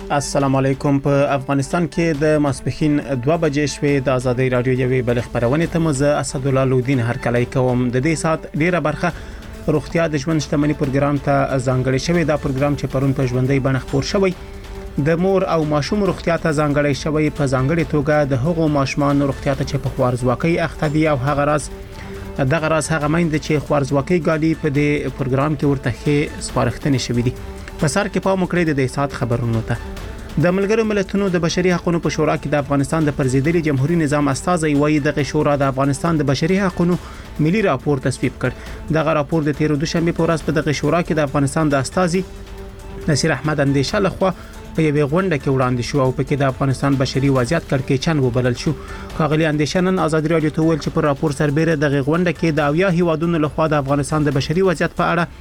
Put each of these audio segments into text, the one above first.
السلام علیکم. په افغانستان کې د ماسپخین 2 بجې شوې د ازادي رادیو یوې بل خبرونه ته مزه اسد الله لودین هرکلی کوم. د دې سات ډیره برخه روغتیا د ژوند شتمنۍ پروګرام ته ځانګړی شوی. دا پروګرام چې پرون په ژوندۍ بڼه خبر شوی د مور او ماشوم روغتیا ته ځانګړی شوی. په ځانګړي توګه د هغو ماشومان روغتیا ته چې په خوارزواکۍ اخته دي او هغه راز هغه مایند چې خوارزواکۍ ګالي په دې پروګرام کې ورته کې سپارښتنې شوې دي. په سر کې پام وکړئ د دې سات خبرونو ته. د ملګرو ملتونو د بشري حقوقو په شورا کې د افغانستان د پرزیدلي جمهوریت نظام استازي وایي د شورا د افغانستان د بشري حقوقو ملي راپور تصویب کړ. دغه راپور د 13 دوشنبه په ورځ په دغه شورا کې د افغانستان د استازي نصیر احمد اندیشه لخوا په یوه غونډه کې وړاندې شو او په کې د افغانستان بشري وضعیت کړکېچن وبلل شو. کاغلی اندیشه نن ازادي رادیو ته ویل چې پر راپور سربېره د غونډه کې د اویا هیوادونو لخوا د افغانستان د بشري وضعیت په اړه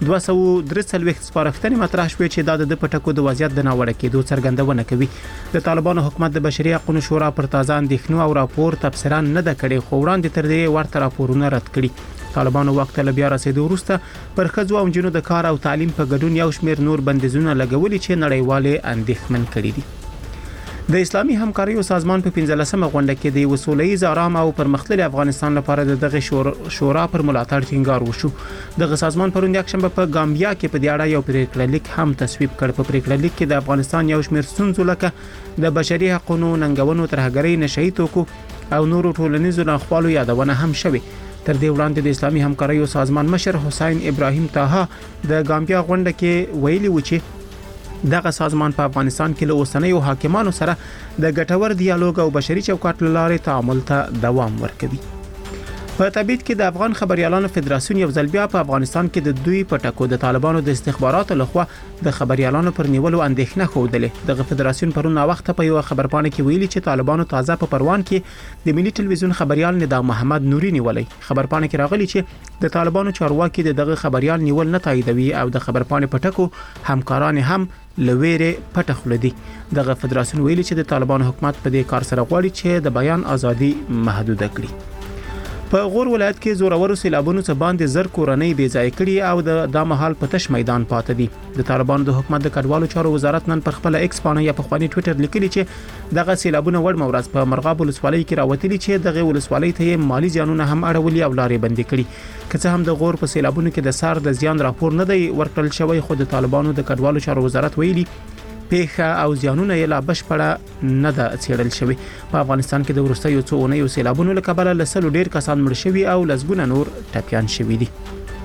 243 سپارښتنې مطرح شوې چې د پټکو د وضعیت د ناوړه کېدو څرګندونه کوي. د طالبانو حکومت د بشري حقوقو شورا پر تازه اندېښنو او راپور تبصره نه ده کړې، خو وړاندې تر دې ورته راپورونه رد کړي. طالبانو وخت له بیا رسیدو وروسته پر ښځو او نجونو د کار او تعلیم په ګډون یو شمېر نور بندیزونه لګولي چې نړیوالې اندېښمن کړي دي. د اسلامي همکاریو سازمان په 15مه غونډه کې د وسوله‌ییز آرام او پرمختللي افغانستان لپاره دغه شورا پر ملاتړ ټینګار وشو. دغه سازمان پرون یکشنبه په ګامبیا کې په دې اړه یو پریکړه لیک هم تصویب کړ. په پریکړه لیک کې د افغانستان یو شمېر ستونزې لکه د بشري حقوقو ننګونو، ترهګرۍ، نشئی توکو او نورو ټولنیزو ناخوالو یادونه هم شوه. تر دې وړاندې د اسلامي همکاریو سازمان مشر حسین ابراهیم طه د ګامبیا غونډه کې ویلي و چې دغه سازمان په افغانستان کې له اوسنیو حاکمانو سره د ګټور ډیالوګ او بشري چوکاټ لارې تعامل ته دوام ورکوي. په تبعید کې د افغان خبريالانو فدراسیون یو ځل بیا په افغانستان کې د دوی پټکو د طالبانو د استخباراتو لخوا د خبريالانو پر نیولو اندېښنه خوده. دغه فدراسیون پرون وخت په یو خبرپاڼه کې ویلي چې طالبانو تازه په پروان کې د ملي ټلویزیون خبريال ندا محمد نوري نیولې. خبرپاڼه کې راغلي چې د طالبانو چارواکي دغه خبريال نیول نه تاییدوي او د خبرپاڼې پټکو همکاران هم لویره پټه خلدي. دغه فدراسیون ویلي چې د طالبانو حکومت په دې کار سره غواړي چې د بیان ازادي محدود کړي. په غور ولایت کې زورورو سیلابونو څخه باندې زر کورنۍ بې ځای کړي او د مهال په تش میدان پاتې دي. د طالبانو د حکومت د کډوالو چارو وزارت نن پر خپل ایکس باندې یا په خواني ټوئیټر لیکلي چې دغه سیلابونه وړ مورز په مرغاب ولسوالۍ کې راوتلي چې دغه ولسوالۍ ته مالی زیانونه هم اړولي او لارې بندي کړي. که څه هم د غور په سیلابونو کې د سار د زیان راپور نه دی ورکړل شوی، خو د طالبانو د کډوالو چارو وزارت ویلي پیښه او زیانونه یې لا بشپړه نه ده څېړل شوی. په افغانستان کې د وروستیو څو اونیو سیلابونو له کبله لسلو ډیر کسان مړ شوي او لسګونه نور ټپیان شوي دي.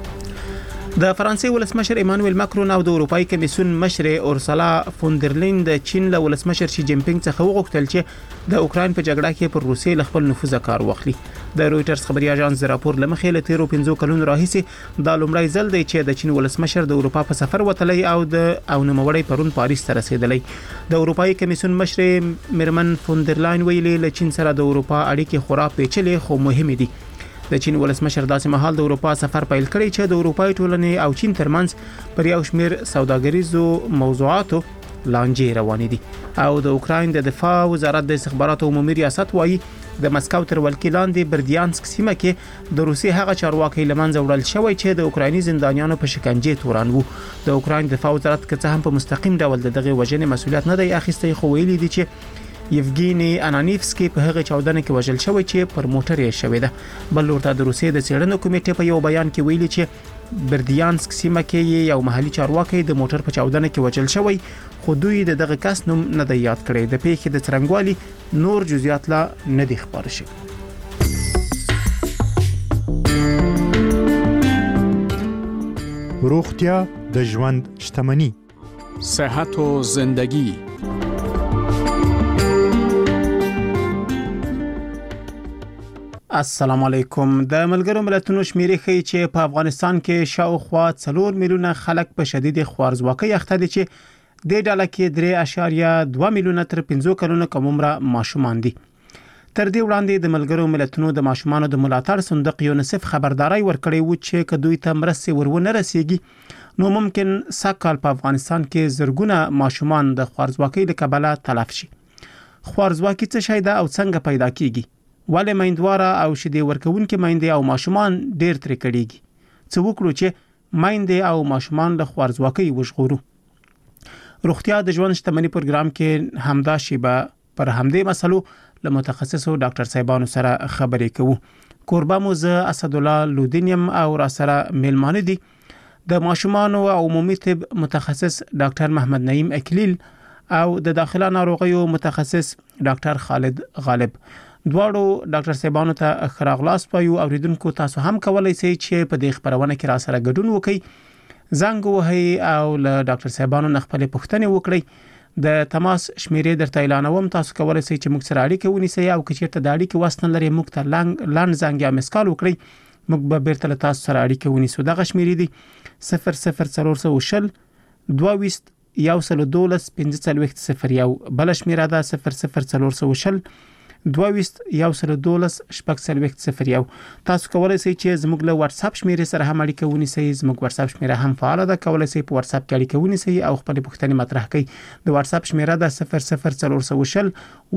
د فرانسې ولسمشر ایمانوئل ماکرون او د اروپאי کمیسیون مشر اورسولا فوندرلاین د چین له ولسمشر شي جین پینګ څخه وغوښتل چې د اوکراین په جګړه کې پر روسیې خپل نفوذ کار واخلي. د رويټرز خبري اژانس د راپور لمخې له 13 کلونو راهیسې دا لومړی ځل دی چې د چین ولسمشر د اروپا په سفر وتلی او نوموړی پرون پاریس ته رسیدلی. د اروپאי کمیسیون مشر مرمن فوندرلاین ویلي له چین سره د اروپا اړیکې خورا پیچلې خو مهمې دي. د چین ولسمشر داسې مهال د اروپا سفر پیل کړی چې د اروپאי ټولنې او چین ترمنځ پر یو شمېر سوداګریزو موضوعاتو لانجې روانې دي او د اوکراین د دفاع وزارت د استخباراتو عمومي ریاست وایي د مسکو تر ولکې لاندې بردیانسک سیمه کې د روسي هغه چارواکي لمنځه وړل شوی چې د اوکرایني زندانیانو په شکنجه تورن وو. د اوکراین دفاع وزارت که څه هم په مستقیم ډول دغه وجنې مسولیت نه دی اخیستی، خو ویلي دي چې یفګینی انانیفسکی په هغه چاودنه کې وژل شوی چې پر موټر یې شوی ده. بل ورته د روسیې د څېړنو کمیټې په یو بیان کې ویلي چې بردیانسک سیمه کې یو محلي چارواکي د موټر په چاودنه کې وژل شوی، خو دوی دغه کس نوم نه دی یاد کړی. د پیښې د څرنګوالي نور جزئیات لا نه دي خبر شوي. روغتیا د ژوند شتمني، صحت و زندگی. السلام علیکم. د ملګرو ملتونو شمیرې ښیي چې په افغانستان کې شاوخوا 4 میلیونه خلک په شدید خوارزواکۍ اخته دي چې د ډله کې 3.2 میلیونه تر 15 کلونو کم عمره ماشومان دي. تر دې وړاندې د ملګرو ملتونو د ماشومانو د ملاتړ صندوق یونیسف خبرداري ورکړې و چې که دوی ته مرستې ورونه رسیږي نو ممکن سږ په افغانستان کې زرګونه ماشومان د خوارزواکۍ له کبله تلف شي. خوارزواکي څه شی ده او څنګه پیدا کیږي؟ ولې میندواره او شیدې ورکوونکې میندې او ماشومان ډیر ترې کړيږي؟ څه وکړو چې میندې او ماشومان له خوارزواکۍ وژغورو؟ روغتیا د ژوند شتمنۍ پروګرام کې همدا شیبه پر همدې مسلو له متخصصو ډاکټر صاحبانو سره خبرې کوو. کوربه مو زه اسد الله لودینیم او را سره میلمانه دي د ماشومان او عمومي طب متخصص ډاکټر محمد نعیم اکلیل او د داخله ناروغیو متخصص ډاکټر خالد غالب. دواړو ډاکټر صاحبانو ته خراغلاس پایو. اوریدونکو تاسو هم کولای شئ چې په دې خبرونه کې را سره ګډون وکړئ، زنګ وهئ او له ډاکټر صاحبانو نه خپل پوښتنې وکړئ. د تماس شمیرې درته اعلانوم، تاسو کولای شئ چې موږ سره اړیکه ونیسئ او که چیرته د اړیکې واسطه لري موږ ته لاند زنګ یا مسکال وکړئ، موږ به بیرته له تاسو سره اړیکه ونیسو. دغه شمیرې دي 00400 22 112 1501 بل شمیره ده 00400 22 112 1501. تاسو کولای شئ چې زموږ له واتس اپ شمیرې سره هم اړیکه ونیسئ. زموږ واتس اپ شمیره هم فعال ده، کولای شئ په واتس اپ کې اړیکه ونیسئ او خپل پوښتنې مطرح کړئ. د واتس اپ شمیره ده 00400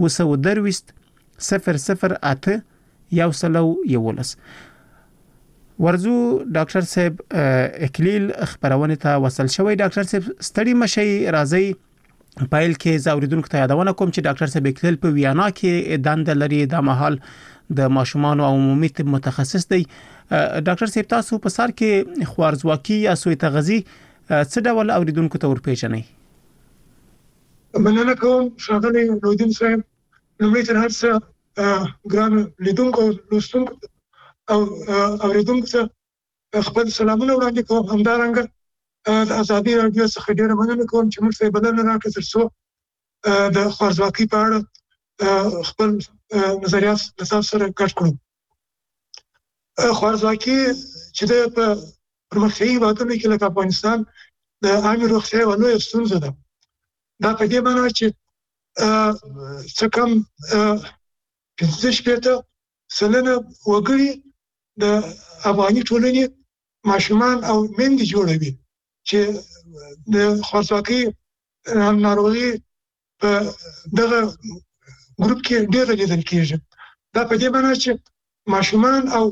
222 008 111. ورزو ډاکټر صاحب اکلیل خبرونه ته وصل شوی. ډاکټر صاحب ستړي مشي راځي پایل کې زاوریدونکو ته یادونه کوم چې ډاکټر صاحب اکلیل په ویانا کې دند لري، د مهال د ماشومان او عمومي طب متخصص دی. ډاکټر صاحب تاسو په سر کې خوارزواکي یا سوء تغذیه څه ډول اوریدونکو ته ورپېژنئ؟ مننه کوم ښاغلی لودین صاحب. لومړی تر هر څه ګران لیدونکو لوستونکو او اوریدونکو ته خپل سلامونه وړاندې کوم. همدارنګه د ازادي راډیو څخه ډیره مننه کوم چې موږ ته بلنه راکړه ترڅو د خوارزواکۍ په اړه خپل نظریات د تاسو سره ګډ کړو. خوارزواکي چې د پرمختیایي هیوادونو کې لکه افغانستان د عامې روغتیا یوه لویه ستونزه ده. دا په دې معنی چې څه کم 15% وګړي د افغاني ټولنې ماشومان او میندې جوړوي چې د خوارزواکۍ ناروغي په دغه ګروپ کې ډېر لیدل کېږي. دا په دې معنی چې ماشومان او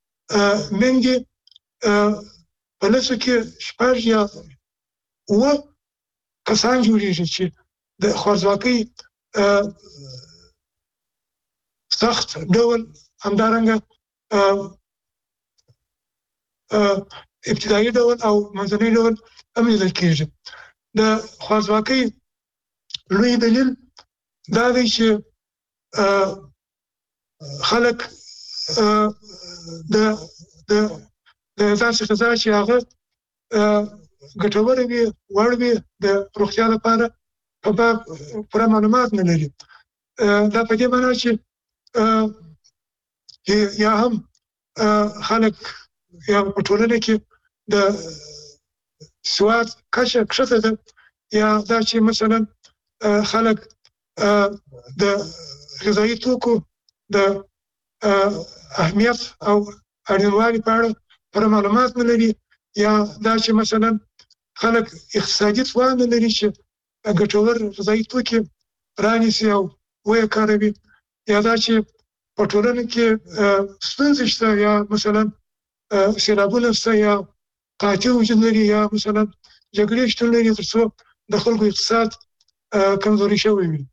میندې په لسو کې 6 یا 9 کسان جوړیږي چې د خوارزواکۍ سخت ډول همدارنګه ابتدایي ډول او منځنی ډول هم لیدل کېږي. د خوارزواکۍ لوی دلیل دا دی چې خلک د داسې غذا چې هغه ګټوره وي، وړ وي د روغتیا لپاره په باب پوره معلومات نه لري. دا په دې معنی چې یا هم خلک یا په ټولنه کې د سواد کچه کښته ده، یا دا چې مثلا خلک د غذایي توکو د اهمیت او اړینوالي په اړه پوره معلومات نه لري، یا دا چې مثلا خلک اقتصادي توان نه لري چې ګټور غذایي توکي رانیسي او ویې کاروي، یا دا چې په ټولنه کې ستونزې شته، یا مثلا سیلابونه شته، یا قحطي وجود لري، یا مثلا جګړې شتون لري، ترڅو د خلکو اقتصاد کمزوري شوی وي.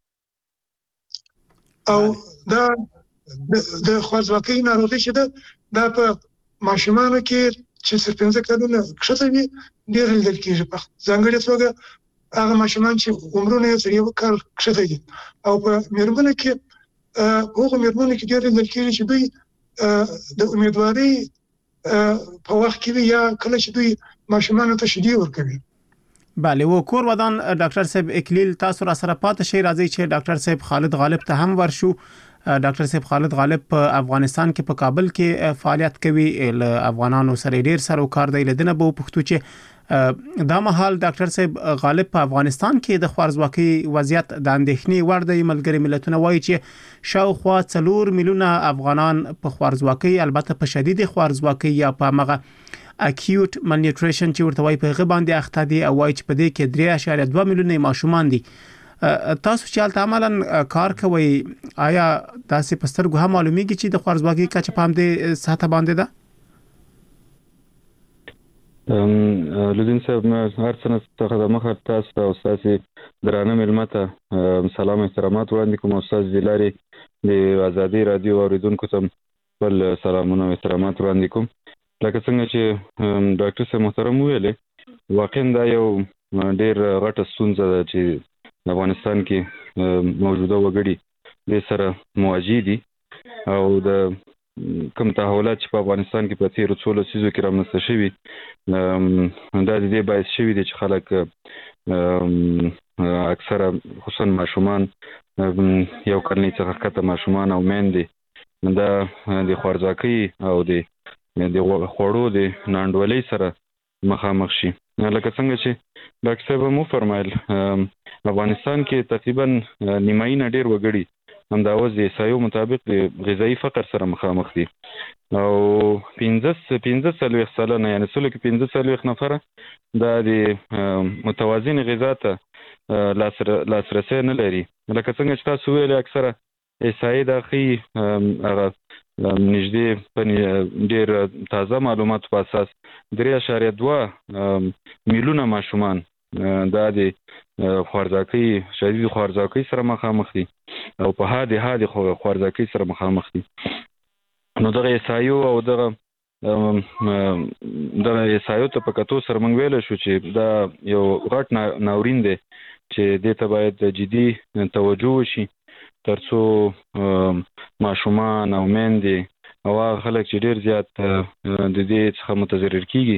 او دا د خوارزواکۍ ناروغي چې ده دا په ماشومانو کې چې تر 15 کلونو کښته وي ډېر لیدل کېږي. په ځانګړې توګه هغه ماشومان چې عمرونه یې تر 1 کال کښته دي. او په میرمنو کې هغو میرمنو کې ډېر لیدل کېږي چې دوی د امیدوارۍ په وخت کې وي، یا کله چې دوی ماشومانو ته شیدې ورکوي. بله، و کور ودان ډاکټر صاحب اکلیل تاسو را سره پاتې شئ. راځي چې ډاکټر صاحب خالد غالب ته هم ورشو. ډاکټر صاحب خالد غالب په افغانستان کې په کابل کې فعالیت کوي، له افغانانو سره ډیر سره کار دی. لدنه به پښتو چې دا مهال ډاکټر صاحب غالب په افغانستان کې د خوارزواکۍ وضعیت د اندېښنې وړ دی. ملګری ملتونه وایي چې شاوخوا 4 میلیونه افغانان په خوارزواکۍ، البته په شدید خوارزواکۍ یا په مغه اکیوټ مالنیوټریشن چې ورته وایي په غو باندې اخته دي، او وایي چې په دې کې 3.2 میلیونه ماشومان دي. تاسو چې حالت عملاً کار کوي، آیا تاسو په سترګو هم معلومیږي چې د خوارزواکۍ کچه په همدې سطح باندې ده؟ لودین صاحب هر څه څخه د مخه تاسو او تاسو درانه ملمته سلام احترامات وړاندې کوم. استاد ویلاري د ازادي رادیو اوریدونکو ته بل سلامونه او احترامات وړاندې کوم. لکه څنګه چې ډاکټر صاحب محترم ویلي، واقعا دا یو ډیر غټه ستونزه ده چې افغانستان کې موجوده وګړي د سره مواجه دي او د کوم تحولات چې په افغانستان کې په تیرو څو لسیزو کې رامنځته شوي دا د دې باعث شوي دي چې خلک اکثره خصوصا ماشومان یو کلنۍ څخه ښکته ماشومان او میندې دا د خوارځواکۍ او د خوړو د ناانډولۍ سره مخامخ شي. لکه څنګه چې ډاکټر صاحب مو فرمایل، افغانستان کې تقریبا نیمایي نه ډېر وګړي همداوس د احصایو مطابق د غذایي فقر سره مخامخ دي او 15 سلنه یعنی سلو کې 15 نفره دا د متوازن غذا ته لاسرسی نه لري. لکه څنګه چې تاسو ویل اکثره احصایې دا ښیي هغه نږدې ډېر تازه معلوماتو په اساس 3.2 میلیونه ماشومان دا د خوارځواکۍ شدید خوارځواکۍ سره مخامخ دي او په حادي خوارځواکۍ سره مخامخ دي. نو دغه احصایو او دغه احصایو ته په کتو سره موږ ویلی شو چې دا یو غټ ناورین دی چې دې ته باید جدي توجه وشي ترڅو ماشومان او میندې او هغه خلک چې ډېر زیات د دې څخه متضرر کیږي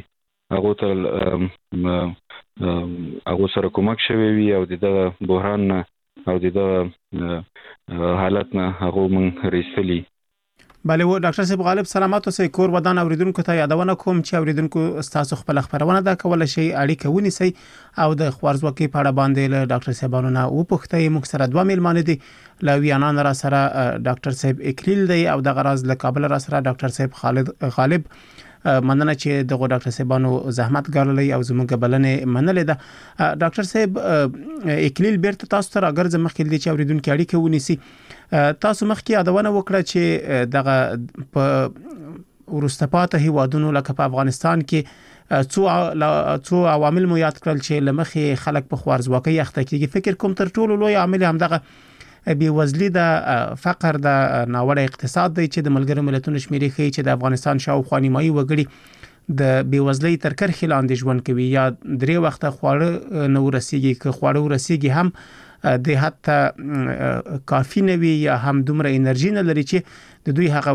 هغو سره کومک شوی وي او دغه بحران نه او دغه حالت نه هغو موږ رایستلي. بله و ډاکټر صاحب غالب سلامات اوسئ. کور ودان اوریدونکو ته یادونه کوم چې اوریدونکو تاسو خپل خبرونه دا کولای شي اړیکه ونیسئ او د خوارځواکۍ په اړه باندې له ډاکټر صاحبانو نه وپوښتئ. موږ سره دوه میلمانه دي، له ویانا را سره ډاکټر صاحب اکلیل دی او د غراز له کابل را سره ډاکټر صاحب خالد غالب. مننه چې دغه ډاکټر صاحبانو زحمت ګاللی او زموږ بلنه منلې ده. ډاکټر صاحب اکلیل بیرته تاسو ته راګرځم مخکې دې چې اوریدونکو اړیکه ونیسي. تاسو مخکې یادونه وکړه چې دغه په وروسته پاتې هیوادونو لکه په افغانستان کې څو عوامل مو یاد کړل چې لمخې خلک په خوارځواکۍ اخته کیږي. فکر کوم تر ټولو لوی عامل هم دغه بیوزلی د فقر د ناوړه اقتصاد دی چې د ملګرو ملتونو شمیرې ښیي چې د افغانستان شاوخوا نیمایي وګړي د بیوزلۍ تر کرښې لاندې ژوند کوي یا 3 وخته خواړه نه ورسیږي، که خواړه ورسیږي هم د حتی کافی نه وي یا هم دومره انرژي نه لري چې د دوی هغه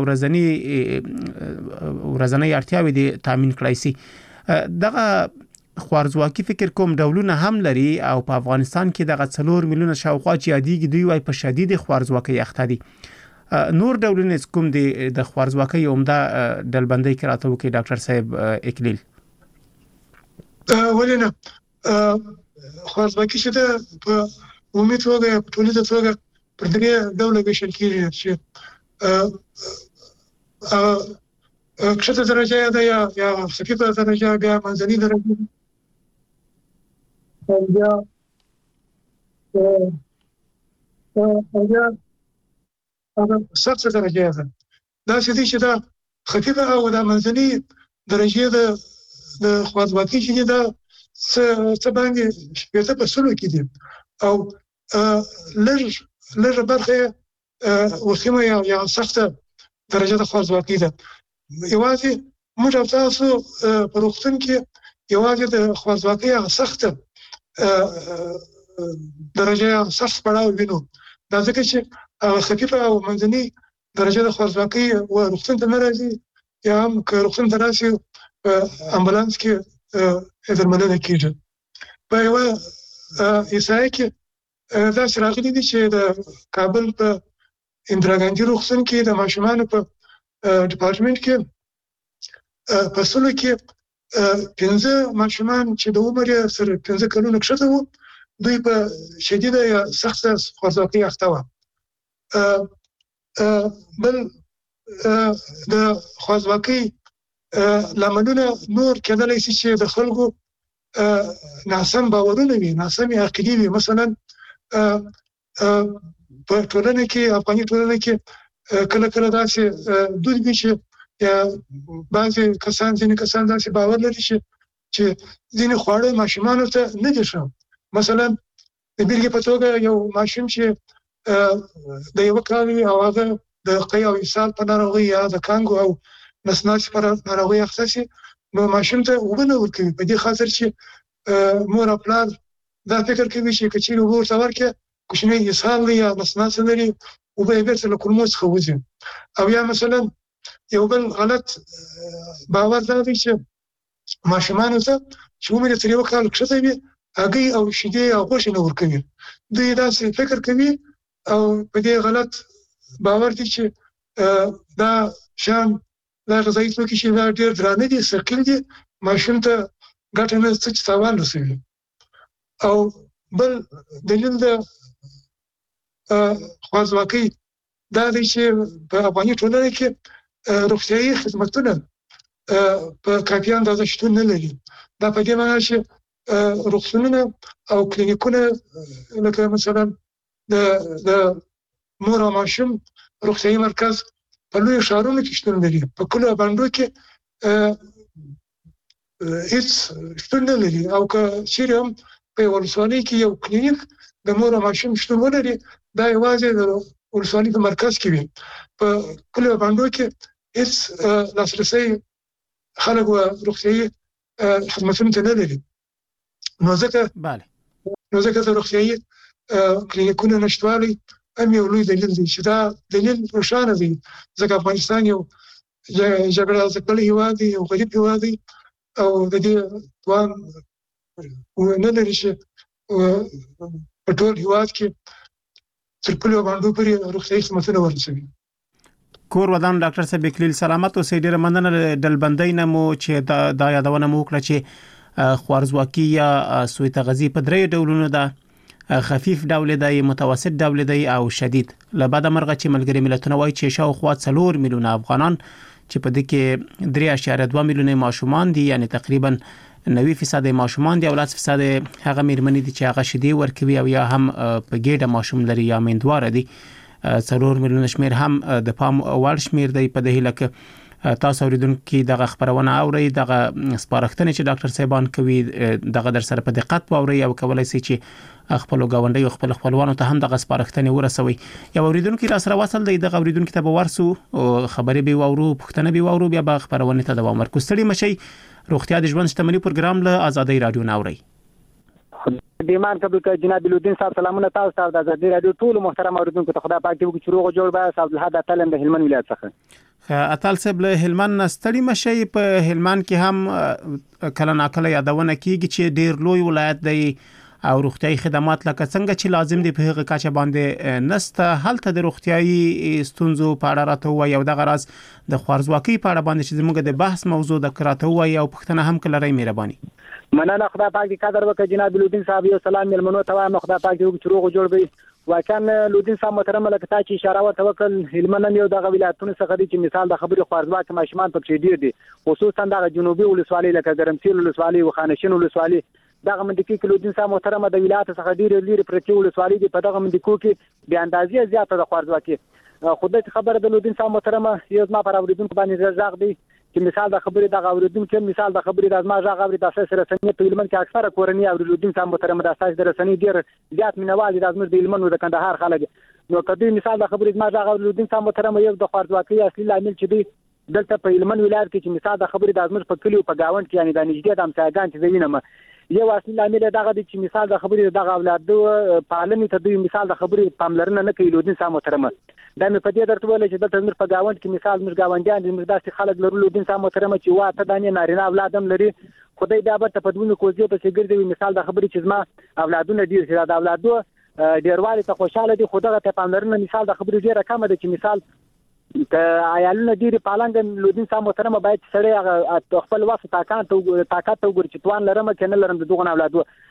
ورځنۍ اړتیاوې دي تامین کړای شي. دغه خوارځواکي فکر کوم ډولونه هم لري او په افغانستان کې دغه 4 میلیونه شاوخوا چې یادېږي دوی وايي په شدید خوارځواکۍ اخته دي. نور ډولونه کوم دي د خوارځواکۍ عمده ډلبندۍ کې راته وکړي ډاکټر صاحب اکلیل؟ ولې نه خوارځواکي چې په عمومي توګه په ټولیزه توګه پر 3 ډوله ویشل کېږي چې کښته درجه ده یا خفیفه درجه، بیا منځنۍ درجه او بیا سخته درجه ده. دا چې دا خفیفه او د منځنۍ درجه د خوارځواکۍ چې دا څه باندې 80% کې دي او لږ برخه وسیمه یا سخته درجه د خوارځواکۍ ده. یوازې موږ تاسو په روغتون کې یوازې د خوارځواکۍ هغه سخته درجه سخت پړاو وینو. دا ځکه چې خفیفه او منځنۍ درجه د خوارځواکۍ روغتون ته نه راځي یا هم که روغتون ته راشي په امبولانس کې درملنه کېږي. په یوه احصایه کې داسې راغلي دي چې د کابل په اندرا ګاندي روغتون کې د ماشومانو په ډپارټمنټ کې په سلو کې 15 ماشومان چې د عمر یې سره 15 کلونه کښته وو دوی په شدیده یا سخته خوارځواکۍ اخته وو. بل د خوارځواکۍ لاملونه نور کېدلی شي چې د خلکو ناسم باورونه وي، ناسمې عقیدې وي. مثلا په ټولنه کې افغاني ټولنه کې کله داسې دود وي چې یا بعضې کسان ځینې کسان داسې باور لري چې چې ځینې خواړه ماشومانو ته نه دي ښه. مثلا د بیلګې په توګه یو ماشوم چې د یو کال او هغه د قی او اسهال په ناروغي یا د کانګو او نسناس پر ناروغي اخته شي، نو ماشوم ته وبنه ورکوي په دې خاطر چې مور او پلار دا فکر کوي چې کچېرې ورته ورکړي کوچنی اسهال یا نسناس لري او به بیرته له کولمو څخه وځي. او یا مثلا یو بل غلط باور دا دی چې ماشومانو ته چې عمر یې تر یو کال کښته وي هګۍ او شیدې او غوښې نه ورکوي. دوی داسې فکر کوي او په دې غلط باور دي چې دا شان دا غذایي توکي چې دا ډېر درانه دي، ثقیل دي، ماشوم ته ګټه نه څه چې تاوان رسوي. او بل دلیل د خوارځواکۍ دا دی چې په افغاني ټولنه کې روغتیايي خدمتونه په کافي اندازه شتون نه لري. دا په دې معنی چې روغتونونه او کلینیکونه لکه مثلا د مور او ماشوم روغتیايي مرکز په لوی ښارونو کې شتون لري، په کلیو باندې کې هیڅ شتون نه لري. او که چیرې هم په ولسوالۍ کې یو کلینیک د مور او ماشوم شتون ولري، دا یوازې د ولسوالۍ په مرکز کې وي. په کلیو باندې کې هیڅ لاسرسی خلک و روغتیايي خدمتونو ته نه لري. نو ځکه د روغتیايي کلینیکونو نشتوالی هم یو لوی دلیل دی چې دا دلیل روښانه دی، ځکه افغانستان یو جګړه ځپلی هېواد دی، یو غریب هېواد دی او د دې توان نه لري چې په ټول هېواد کې تر کلیو باندې پورې روغتیايي خدمتونه ورسوي. کور ودان ډاکټر صاحب اکلیل سلامت اوسئ. ډېره مننه ډلبندۍ نه مو چې دا یادونه مو وکړه چې خوارځواکي یا سوء تغذیه په درې ډولونو ده، خفیف ډول دی، متوسط ډول دی او شدید. لبعد مرغه چې ملګری ملتونه وایي چې شاوخوا 4 میلیونه افغانان چې په دې کې 3.2 میلیونه ماشومان دي، یعنی تقریبا 90% ماشومان دي او 10% هغه میرمنې دي چې هغه شیدې ورکوي او یا هم په ګډه ماشوم لري یا میندواره دي. 4 میلیونه شمیر هم د پام وړ شمیر دی. په دې لکه تاسو اوریدونکو دغه خبرونه اوري، دغه سپارښتنه چې ډاکټر صاحبان کوي دغه در سره په دقت واوري او کولای شي چې خپل غونډي او خپل خپلوانو ته هم دغه سپارښتنه ورسوي. یو اوریدونکو را سره وصل دی، دغه اوریدونکو ته به ورسو خبرې به وورو، پښتنه به وورو، بیا به خبرونه ته دوام ورکو. ستړي مشي. روغتیا د ژوند شتمنۍ پروګرام له آزادۍ رادیو ناوړي. دیمان قبل که جناب الدین صاحب سلامونه تاسو ته د آزادۍ رادیو ټول محترم اوریدونکو ته خدای پاک دې وکړي چې روغ جوړ به صاحب الحد اتلم د هلمند ولایت څخه. اتل صاحب له هلمند ستړي مشي. په هلمند کې هم کله ناکله یادونه کیږي چې ډیر لوی ولایت دی او روغتیايي خدمات لکه څنګه چې لازم دي په هغه کچه باندې نسته. هلته د روغتیايي ستونزو په اړه راته وایي او د غراز د خوارځواکۍ په اړه باندې چې زموږ د بحث موضوع د کراته وایي او پښتنه هم کله رہی مهرباني. مننه خدای پاک دې قدر وکړي جناب الدین صاحب. یو سلام ملمنو ته وایم خدای پاک دې چې روغ جوړ وي. واکن لودین صاحب محترم لکه تا چې اشاره ورته وکړ، هلمند یو دغه ولایتونو څخه دی چې مثال د خبرې خوارځواک ماشومان پکې ډیر دي، خصوصا د جنوبي ولسوالۍ لکه ګرمسیر ولسوالۍ او خانشین ولسوالۍ. دغه منډکی کې لودین صاحب محترم د ولایت څخه ډیر لري پرتی ولسوالۍ دی. په دغه منډکو کې بیا اندازې زیاته د خوارځواکۍ. خدای خبره د لودین صاحب محترم یو ځما پر اوریدونکو باندې ځاغ دی چې مثال د خبرې د اوریدونکو مثال د خبرې د ازما ځاغ اوري د اساس رسنۍ په هلمند کې اکثره کورنۍ او لودین صاحب محترم د اساس رسنۍ ډیر زیات مینوال دي د ازمر د هلمند او د کندهار خلک. نو کدی مثال د خبرې ازما ځاغ لودین صاحب محترم یو د خوارځواکۍ اصلي عامل چې دی دلته په هلمند ولایت کې چې مثال د خبرې د ازمر په کلیو په گاوند کې یعنی د نږدې د امساګان چې زمينه یو اصلي عامل دغه دی چې مثال د خبرې دغه اولاد پالنې ته دوی مثال د خبرې پاملرنه نه کوي. لودین صاحب محترم دا مې په دې درته ویل چې دلته زموږ په گاوند کې مثال موږ گاونډیان دي، موږ داسې خلک لرو لودین صاحب محترم چې واته دانې نارینه اولاد هم لري. خدای دا به په دونه کوزي په سګر دی مثال د خبرې چې زما اولادونه ډیر شي د اولادو ډیروالی ته خوشاله دي، خو دغه ته پاملرنه مثال د خبرې ډیره کم ده چې مثال که عیالونه ډیری پالنګ لودین صاحب محترم باید سړی خپل وخت طاقت وګوري چې توان لرم کنه لرم د دوغه اولادو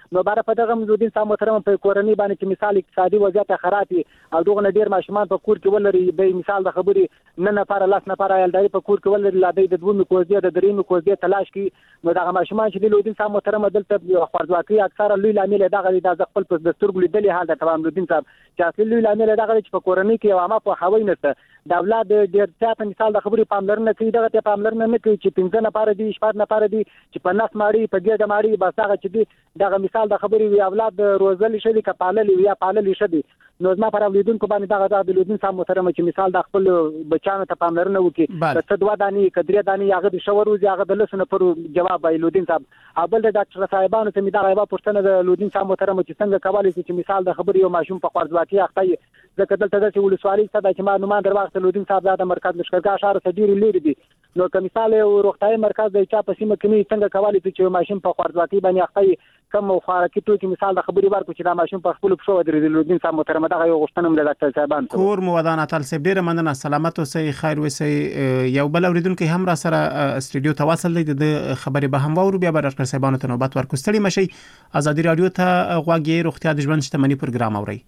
نو بار په دغه لودین صاحب محترم په کورنۍ باندې چې مثال اقتصادي وضعیت خراب او دغه ډیر ماشومان په کور کې ولري به مثال د خبرې نه نفر لاس نفر ایلداري په کور کې ولري لا د دوه میکوزي د درې میکوزي تلاش کی نو دغه ماشومان چې د لودین صاحب محترم دلته خوارځواکي اکثره لوی لامل دغه د خپل په دستور لیدلې حال د تمام لودین صاحب چې اصلي لوی لامل دغه چې په کورنۍ کې عامه په هوای نشته د اولاد ډیر ځات مثال د خبرې پاملرنه کوي دغه ته پاملرنه نه کوي چې 15 نفر دي 14 نفر دي چې په ناس ماړي په ګډه ماړي بس هغه چې دي دغه مثال د خبرې وی اولاد روزل شي کپالل یا پالل شي نو زما پر اولیدونکو باندې دغه د لودین صاحب محترم چې مثال د خپل بچانو ته پاملرنه وکړي چې دوه دانی کدرې دانی هغه د شوروز هغه د لسنه پر جواب وای لودین صاحب ابل د ډاکټر صاحبانو ته می دا غیبه پښتنه د لودین صاحب محترم چې څنګه کولای شي چې مثال د خبرې یو ماشوم په خوارځواکي اخته ځکه دلته د ولسوالۍ څخه چې معلومات درواغ لودین صاحب د مرکز لشکرګاه شهر صدیری لري دي نو که مثال یو روغتيایي مرکز د چا په سیمه کې څنګه کولای شي چې ماشوم په خوارځواکي باندې اخته کم خوراکي توکي مثال د خبرې ورکو چې دا ماشوم په خپل پښو درې لودین صاحب محترم دغه یو غوښتنه مله ډاکټر صاحبان کور مو ودان اتل سه ډیر مننه سلامت اوسئ خیر اوسئ یو بل اوریدونکو هم را سره استودیو ته واصل دي د خبرې به هم وورو بیا به ډاکټر صاحبانو ته نوبت ورکو ستړي مشي ازادي رادیو ته غواګي روغتیا د ژوند شتمنۍ پروګرام اوري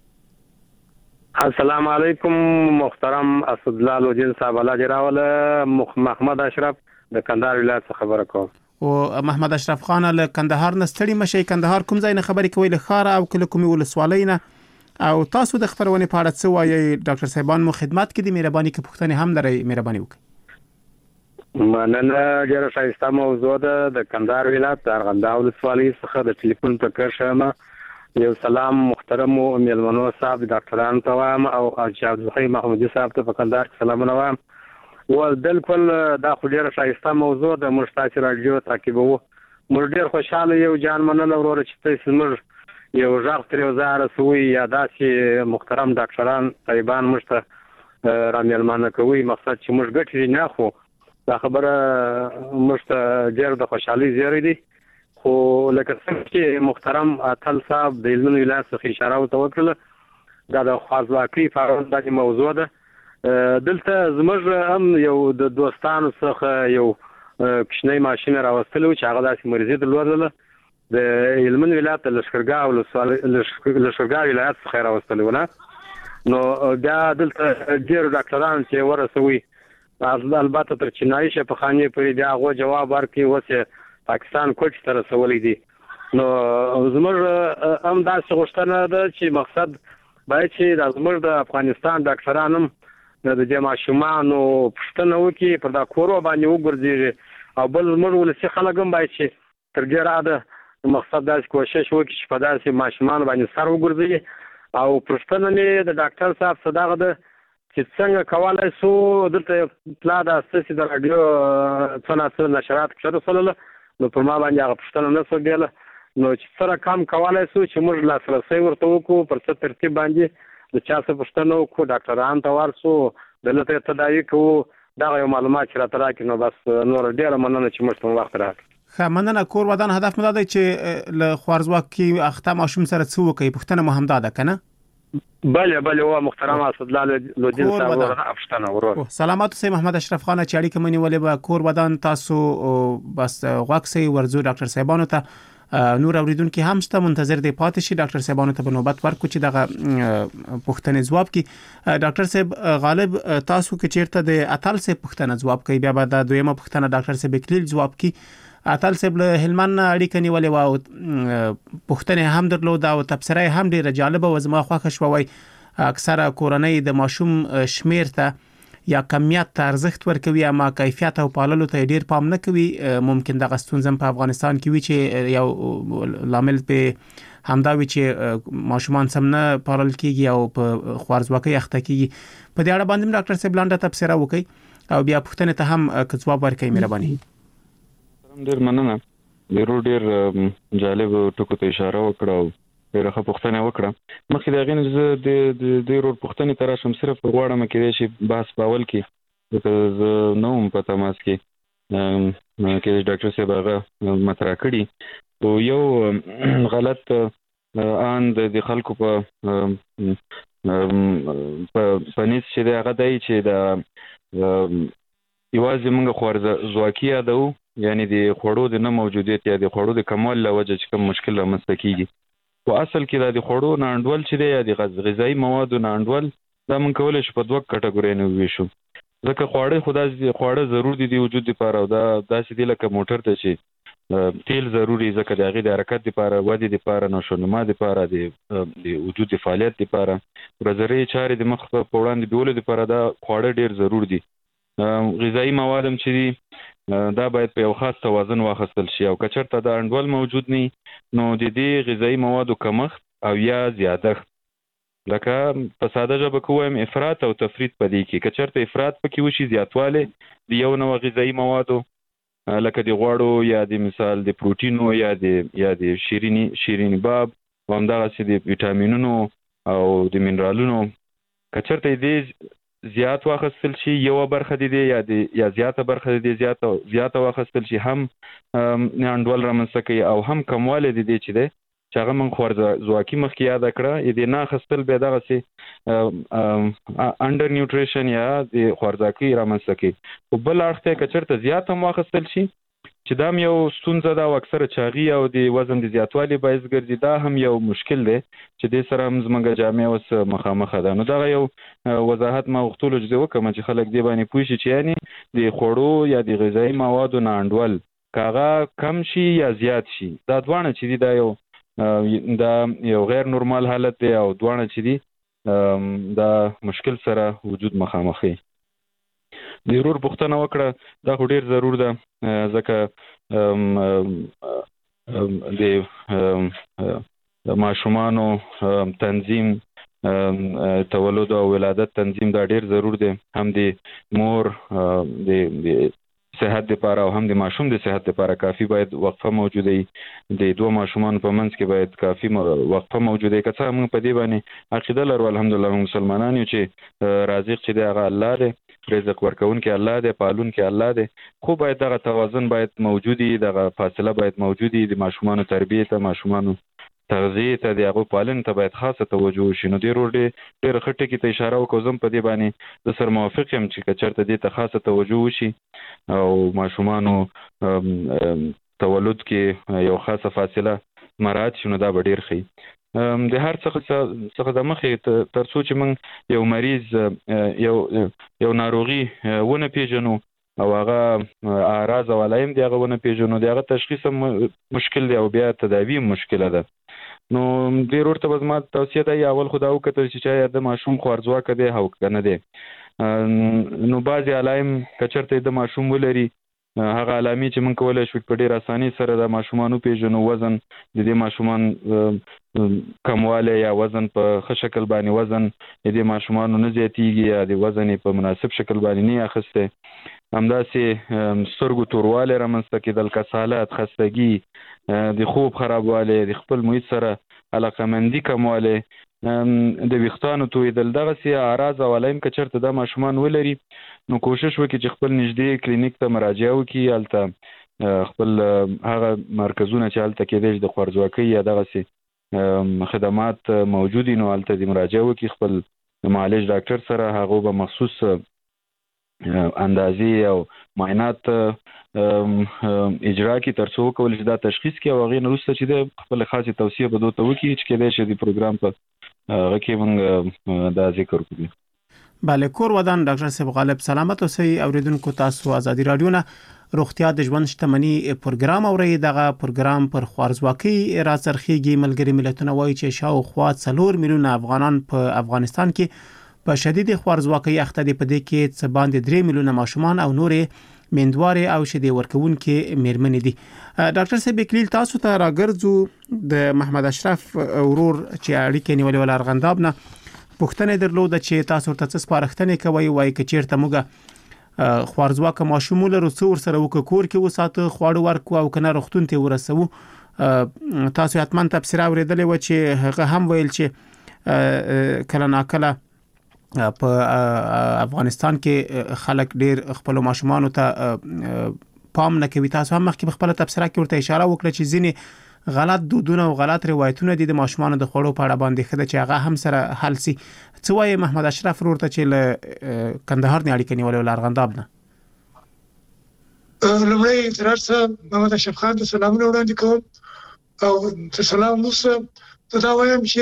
السلام علیکم محترم اسد الله لودین صاحب الله جراوله محمد اشرف د کندهار ولایت څخه خبره کوم او محمد اشرف خان له کندهار نه ستړي مشي کندهار کوم ځای نه خبرې کوي له خار او کله کومي ولسوالۍ نه او تاسو د خبرونه په اړه څه وایي ډاکټر صاحبان مو خدمت کې د مهرباني کې پوښتنه هم لري مهرباني وکړئ مننه ډیره ښایسته موضوع ده د کندهار ولایت د ارغنداو ولسوالۍ څخه د ټلیفون په کرشمه یو سلام محترم میلمنو صاحب ډاکټرانو ته وایم او حاجی زهیر محمودي صاحب ته په کندهار کې سلامونه وایم بالکل دا خو ډیره ښایسته موضوع د مشتاق رادیو تعقیبو موږ ډیر خوشاله یو جان مننه ورور چې تاسو موږ یو ځاغ تر یو ځار سوی یا داسې محترم ډاکټران طالبان مشته رامیلمانه کوي مقصد چې موږ ګټي نه خو دا خبره مشته ډیر د خوشحالي زیری دي خو لکه څنګه چې محترم اتل صاحب د علم ولایت څخه اشاره وکړه دا د خوارځواکۍ په اړه د موضوع ده دلته زموږ هم یو د دوستانو څخه یو کښنی ماشین راوستلو چې هغه داسې مریضي درلودله د علم ولایت لشکرګاه ولایت څخه راوستلو نه نو بیا دلته ډیر ډاکټران چې ورسوي البته تر چینایي شفاخانه پرې بیا هغه جواب ورکړي وسه پاکستان کوټ ته رسولې دي نو زموږ هم دا څه غوښتنه ده چې مقصد باید چې د زموږ د افغانستان ډاکټرانو د دې ماشومانو پښتنه وکي پر دا کورو باندې وګرځي او بل زموږ ولسی خلک هم باید چې تر ډیره ده مقصد دا کوشش وکړي چې په داسې ماشومان باندې سر وګرځي او پښتنه نه د ډاکټر صاحب صداغه ده چې څنګه کولای سو دلته پلا د اساسي د رادیو څنګه نشرات کړو سره نو په ما باندې هغه پښتنه نه سو دیله نو چې سره کم کولای سو چې موږ لاسرسي ورته وکړو پر څه ترتیب باندې د چا څه پښتنه وکړو ډاکټران ته ورسو دلته تداوی کوو دا یو معلومات چې راته راکړي نو بس نور ډیره مننه چې موږ ته وخت راکړي ښه مننه کور ودان هدف مو دا دی چې له خوارځواکي اخته ماشوم سره څه وکړي پښتنه مو هم دا ده کنه بله هو محترم اسد الله لودین صاحب افشتنه ورور سلامات سي محمد اشرف خان چې اړیکه منی ولې به کور ودان تاسو بس غواکسي ورزو ډاکټر صاحبانو ته نور اوریدونکو هم شته منتظر دی پاتې شي ډاکټر صاحبانو ته نوبت ورکو چې دغه پښتنې جواب کی ډاکټر صاحب غالب تاسو کې چیرته د اتل سه پښتنه جواب کوي بیا به د دویمه پښتنه ډاکټر صاحب کلیل جواب کی اتل صاحب له هلمند اړیکه نیولې و پښتنه هم درلود او تبصره هم ډیره جالبه و زما خوښ شوی اکثره کورنۍ د ماشوم شمیر ته یا کمیت ته ارزښت ورکوي اما کیفیت او پاللو ته ډیر پام نه کوي ممکن د غستونزم په افغانستان کې وی چې یو لامل په همداوی چې ماشومان سم نه پالل کیږي او په خوارځواکۍ اخته کیږي په دې اړه باندې ډاکټر صاحب لاندې تبصره وکړي او بیا پښتنه ته هم جواب ورکړي مهرباني ډیر مننه ډیر جالب ټکو ته اشاره وکړه ډیره ښه پوښتنه وکړه مخکې دا غین د ډیرو پوښتنې تر شم صرف غواړم کې چې بحث باول کې د نوم په تماس کې کې ډاکټر صاحب هغه مطرح کړي او یو غلط ان د خلکو په پنځ چې دا هغه دی چې دا یوازې موږ خوارځواکي یادو یعنی د خوړو د نه موجودیت یا د خوړو د کمال له وجه چې کوم مشکل رامنځته کیږي. په اصل کې د خوړو ناانډول چې دی یا د غذایي موادو ناانډول دا مونږ کولی شو په 2 کټګوریو وویشو. ځکه خواړه ضرور دي د وجود لپاره او دا داسې دي لکه موټر ته چې تیل ضروري ځکه د هغې د حرکت لپاره، ودې لپاره، نشونما لپاره، د وجود د فعالیت لپاره، ورځنۍ چارې د مخ په وړاندې بیولو لپاره دا خواړه ډیر ضرور دي. غذایي مواد هم چې دي دا باید په یو خاص توازن واخیستل شي او که چېرته دا انډول موجود نه نو د دې غذایي موادو کمښت او یا زیادښت، لکه په ساده ژبه کې وایم افراط او تفریط په دې کې، که چېرته افراط پکې وشي، زیاتوالی د یو نوع غذایي موادو لکه د غوړو یا د مثال د پروټینو یا د شیریني باب او همدغسې د ویټامینونو او د منرالونو، که چېرته دې زیات واخیستل شي، یوه برخه د دې یا زیاته برخه د دې زیاته واخیستل شي، هم انډول رامنځته کوي او هم کموالی د دې چې دی چې هغه موږ خوارځواکي مخکې یاده کړه، د نه اخیستل بیا دغسې انډر نیوټریشن یا د خوارځواکي رامنځته کوي. خو بل اړخ ته که چېرته زیات هم واخیستل شي چې دا هم یو ستونزه ده او اکثره چاغي او د وزن د زیاتوالي باعث ګرځي، دا هم یو مشکل دی چې دې سره هم زموږ جامعه اوس مخامخه ده. نو دغه یو وضاحت ما غوښتلو چې وکړم چې خلک دې باندې پوه شي چې یعنې د خوړو یا د غذایي موادو ناانډول که هغه کم شي یا زیات شي، دا دواړه چې دي دا یو غیر نورمال حالت دی او دواړه چې دي دا مشکل سره وجود مخامخ وي. د ورور پوښتنه وکړه، دا خو ډیر ضرور ده ځکه د ماشومانو تنظیم، تولد او ولادت تنظیم دا ډیر ضرور دی، هم د مور د صحت لپاره او هم د ماشوم د صحت لپاره کافي باید وقفه موجوده وي. د 2 ماشومانو په منځ کې باید کافي وقفه موجوده وي. که څه موږ په دې باندې عقیده لرو الحمدلله موږ مسلمانان یو چې رازق چې دی هغه الله دی، رزق ورکوونکی الله دی، پالونکی الله دی، خو باید دغه توازن باید موجود وي، دغه فاصله باید موجود وي. د ماشومانو تربیې ته، ماشومانو تغذیې ته، د هغوی پالنې ته باید خاصه توجه وشي. نو دې ورور ډېره ښه ټکي ته اشاره وکړو، زه هم په دې باندې د سره موافق یم چې که چېرته دې ته خاصه توجه وشي او ماشومانو تولد کې یو خاصه فاصله مراعات شي نو دا به ډېر ښه. د هر څخه د مخې تر څو چې موږ یو مریض یو ناروغي ونه پیژنو او هغه اعراض او علایم دی هغه ونه پیژنو، د هغه تشخیص هم مشکل دی او بیا تداوی هم مشکله ده. نو دې ورور ته به زما توصیه ده اول خو دا وکتل چې چا د ماشوم خوارځواکه دی او که نه دی. نو بعضې علایم که چېرته د ماشوم ولري، هغه علامې چې موږ کولی شو په ډېر اسانۍ سره د ماشومان وپېژنو، وزن د دې ماشومان کموالی یا وزن په ښه شکل باندې وزن د دې ماشومانو نه زیاتېږي یا د وزن یې په مناسب شکل باندې نه اخیستی، همداسې سترګو توروالی رامنځته کېدل، کسالت، خستګي، د خوب خرابوالی، د خپل محیط سره علاقهمندي کموالی، د ویښتانو تویدل، دغسې اعراض او علایم که چېرته دا ماشومان ولري نو کوشش وکړي چې خپل نږدې کلینیک ته مراجعه وکړي، هلته خپل هغه مرکزونه چې هلته کېدای شي د خوارځواکۍ یا دغسې خدمات موجود وي نو هلته دې مراجعه وکړي خپل معالج ډاکټر سره، هغو به مخصوص اندازې او معاینات اجرا کړي تر څو وکولی شي دا تشخیص کړي او هغې نه وروسته چې دی خپله خاصې توصیه به دوی ته وکړي چې کېدای شي د پروګرام په هغه کې موږ دا ذکر وکړو. بله، کور ودان ډاکټر صاحب غالب سلامت اوسئ. اوریدونکو تاسو ازادي رادیو نه روغتیا د ژوند شتمني پروګرام اورئ. دغه پروګرام پر خوارځواکۍ راڅرخیږي. ملګري ملتونه وایي چې شاوخوا 4 میلیونه افغانان په افغانستان کې په شدید خوارځواکۍ اخته دي، په دې کې څه باندې 3 میلیونه ماشومان او نورې میندوارې او شیدې ورکوونکې میرمنې دي. ډاکټر صاحب اکلیل، تاسو ته راګرځو د محمد اشرف ورور چې اړیکې نیولې ول ارغنداب نه، پوښتنه درلوده چې تاسو ورته څه سپارښتنې کوئ، وایي که چېرته موږ خوارځواکه ماشوم ولرو څه ورسره وکړو، کور کې وساتو، خواړه ورکړو او که نه روغتون ته ورسوو. تاسو حتما تبصره اورېدلې وه چې هغه هم ویل چې کله ناکله په افغانستان کې خلک ډیر خپل ماشومان ته پام نه کوي. تاسو هم مخکې په خپل تبصره کې ورته اشاره وکړه چې ځینې غلط دودونه او غلط روایتونه دي د ماشومان د خوړو په اړه باندې خده چې هغه هم سره حل سي. څه وایي محمد اشرف ورته چې له کندهار نه اړیکه نیولې ول ارغنداب نه؟ لومړی تر هر څه محمد اشرف خان ته سلامونه وړاندې کوم او تر سلام وروسته زه دا وایم چې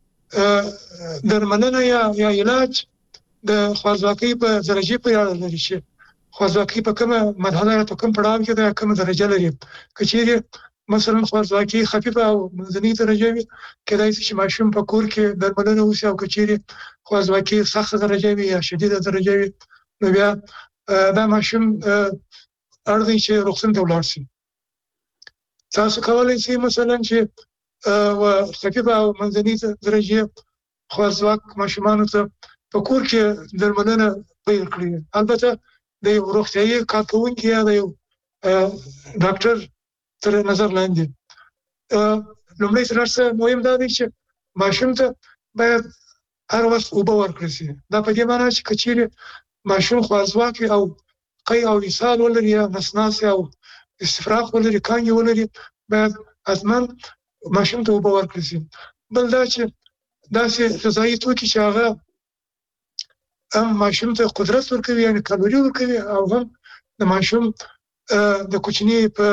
درملنه یا علاج د خوارځواکۍ په درجې پورې اړه لري چې خوارځواکۍ په کومه مرحله په کوم پړاو کې ده، کومه درجه لري. که چیرې مثلا خوارځواکۍ خفیفه او منځنۍ درجه وي، کېدای شي چې ماشوم په کور کې درملنه وشي، او که چیرې خوارځواکۍ سخته درجه وي یا شدیده درجه وي، نو بیا دا ماشوم اړ دی چې روغتون ته ولاړ شي. تاسو کولی شئ مثلا چې خفیفه او منځنۍ درجې خوارځواک ماشومانو ته په کور کې درملنه پیل کړي، البته د یو روغتیايي کارکوونکي یا د یو ډاکټر تر نظر لاندې. لومړی تر هر څه مهم دا دی چې ماشوم ته باید هر وخت اوبه ورکړل شي. دا په دې معنی چې که چیرې ماشوم خوارځواک وي او قی او اسهال ولري یا نسناس او استفراغ ولري، کانګې ولري، باید حتما ماشوم ته اوبه ورکړل شي. بل دا چې داسې غذایي توکي چې هغه هم ماشوم ته قدرت ورکوي، یعنې کالوري ورکوي، او هم د ماشوم د کوچني په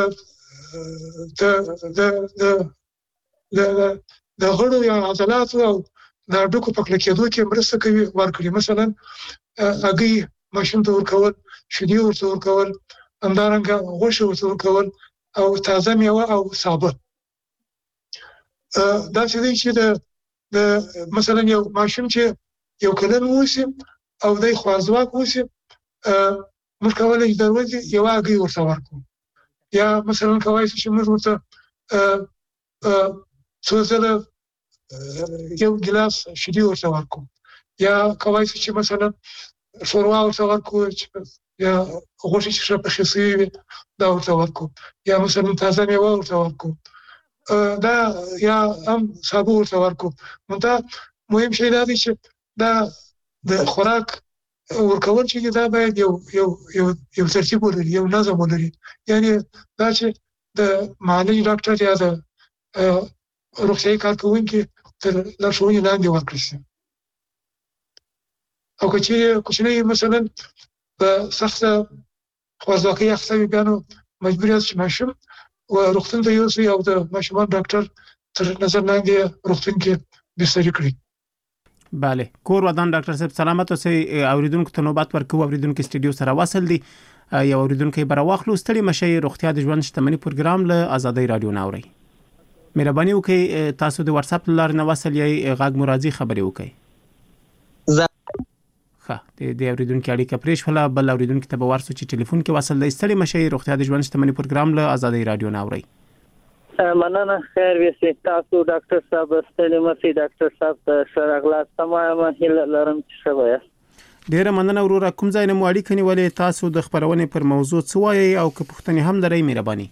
د غړو یا عضلاتو او د هډوکو په کلکېدو کې مرسته کوي ورکړي. مثلا هګۍ ماشوم ته ورکول، شیدې ورته ورکول، همدارنګه غوښه ورته ورکول، او تازه میوه او سابه. داسې دی چې د مثلا یو ماشوم چې یو کلن اوسي او دی خوارځواک اوسي، موږ کولی شو د ورځې یوه هګۍ ورته ورکړو، یا مثلا کولی شو چې موږ ورته څو ځله یو ګیلاس شیدې ورته ورکړو، یا کولی شو چې مثلا شوروا ورته ورکړو، یا غوښه چې ښه پخې شوې وي دا ورته ورکړو، یا مثلا تازه میوه ورته ورکړو، دا یا هم سابه ورته ورکړو. منتها مهم شی دا دی چې دا د خوراک ورکول چې دا باید یو ترتیب ولري، یو نظم ولري. یعنی دا چې د محلي ډاکټر یا د روغتیايي کارکوونکي تر لارښوونې لاندې ورکړل شي. او که چیرې کوچنی مثلا په سخته خوارځواکۍ اخته وي، بیا نو مجبور یاست چې ماشوم روغتون ته یوسئ او د ماشومان ډاکټر تر نظر لاندې روغتون کې بستري کړي. بله، کور ودان ډاکټر صاحب سلامت اوسئ. اوریدونکو ته نوبت ورکوو. اوریدونکو استودیو سره وصل دي. یو اوریدونکو بر واخلو. ستړي مشي. روغتیا د ژوند شتمنۍ پروګرام له آزادۍ رادیو ناوړي. مهرباني وکړئ تاسو د واتس اپ لارې نه وصل یې غږ مرادي خبرې وکړئ. ښه، د اوریدونکو اړیکه پرې شوله. بل اوریدونکو ته به ورسو چې ټلیفون کې وصل دی. ستړي مشي. روغتیا د ژوند شتمنۍ پروګرام له آزادۍ رادیو ناوړي. مننه. خیر ویسي تاسو ډاکټر صاحب. ستړي مشي ډاکټر صاحب ته شرغلاس تمام هیله لرم چې شوی. ډیره مننه وروره. کوم ځای نه مو اړیکه نیولې؟ تاسو د خبرونې پر موضوع څه وایي او که پوښتنې هم لرئ مهرباني.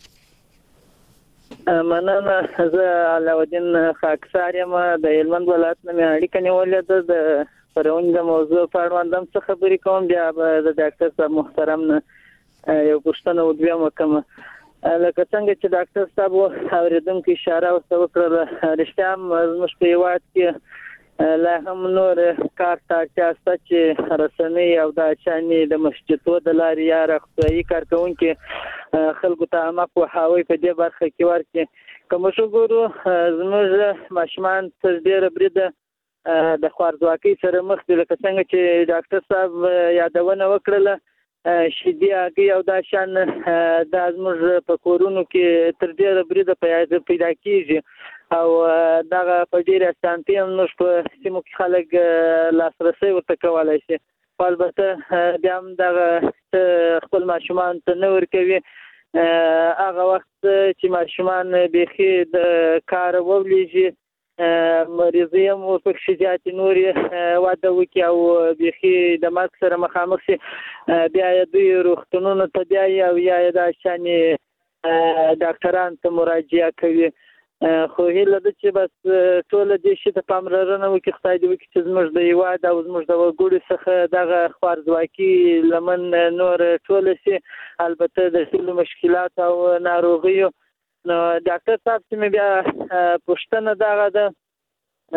مننه. زه علاودین خاکسار یم. د هلمند ولایت نه مې اړیکه نیولې ده. د خبرونې د موضوع په اړه هم څه خبرې کوم. بیا به د ډاکټر صاحب محترم نه یو پوښتنه ودویم وکړم. لکه څنګه چې ډاکټر صاحب اوریدونکو اشاره ورته وکړه، رښتیا هم زموږ په هېواد کې لا هم نور کار ته اړتیا شته چې رسنۍ او د اچانې د مسجدو د لارې یا روغتیايي کارکوونکي خلکو ته عامه پوهاوی په دې برخه کې ورکړي. که موږ وګورو زموږ ماشومان تر ډېره بریده د خوارځواکۍ سره مخ دي. لکه څنګه چې ډاکټر صاحب یادونه وکړله، شیدې، هګۍ او دا شان دا زموږ په کورونو کې تر ډېره بریده پیدا کېږي او دغه په ډېرې اسانتۍ هم زموږ په سیمو کې خلک لاسرسی ورته کولی شي. خو البته بیا هم دغه خپل ماشومانو ته نه ورکوي. هغه وخت چې ماشومان بیخي د کاره وولېږي، مریضۍ هم ورپکښې زیاتې نورې وده وکړي او بیخي د مرګ سره مخامخ شي، بیا یې دوی روغتونونو ته بیایي او یا یې دا شانې ډاکټرانو ته مراجعه کوي. خو هیله ده چې بس ټوله دې شي ته پاملرنه وکړي، خدای دې وکړي چې زموږ د هېواد او زموږ د وګړو څخه دغه خوارځواکي لمن نور ټوله شي، البته د ټولو مشکلات او ناروغیو. نو ډاکټر صاحب چې مې بیا پوښتنه دغه ده،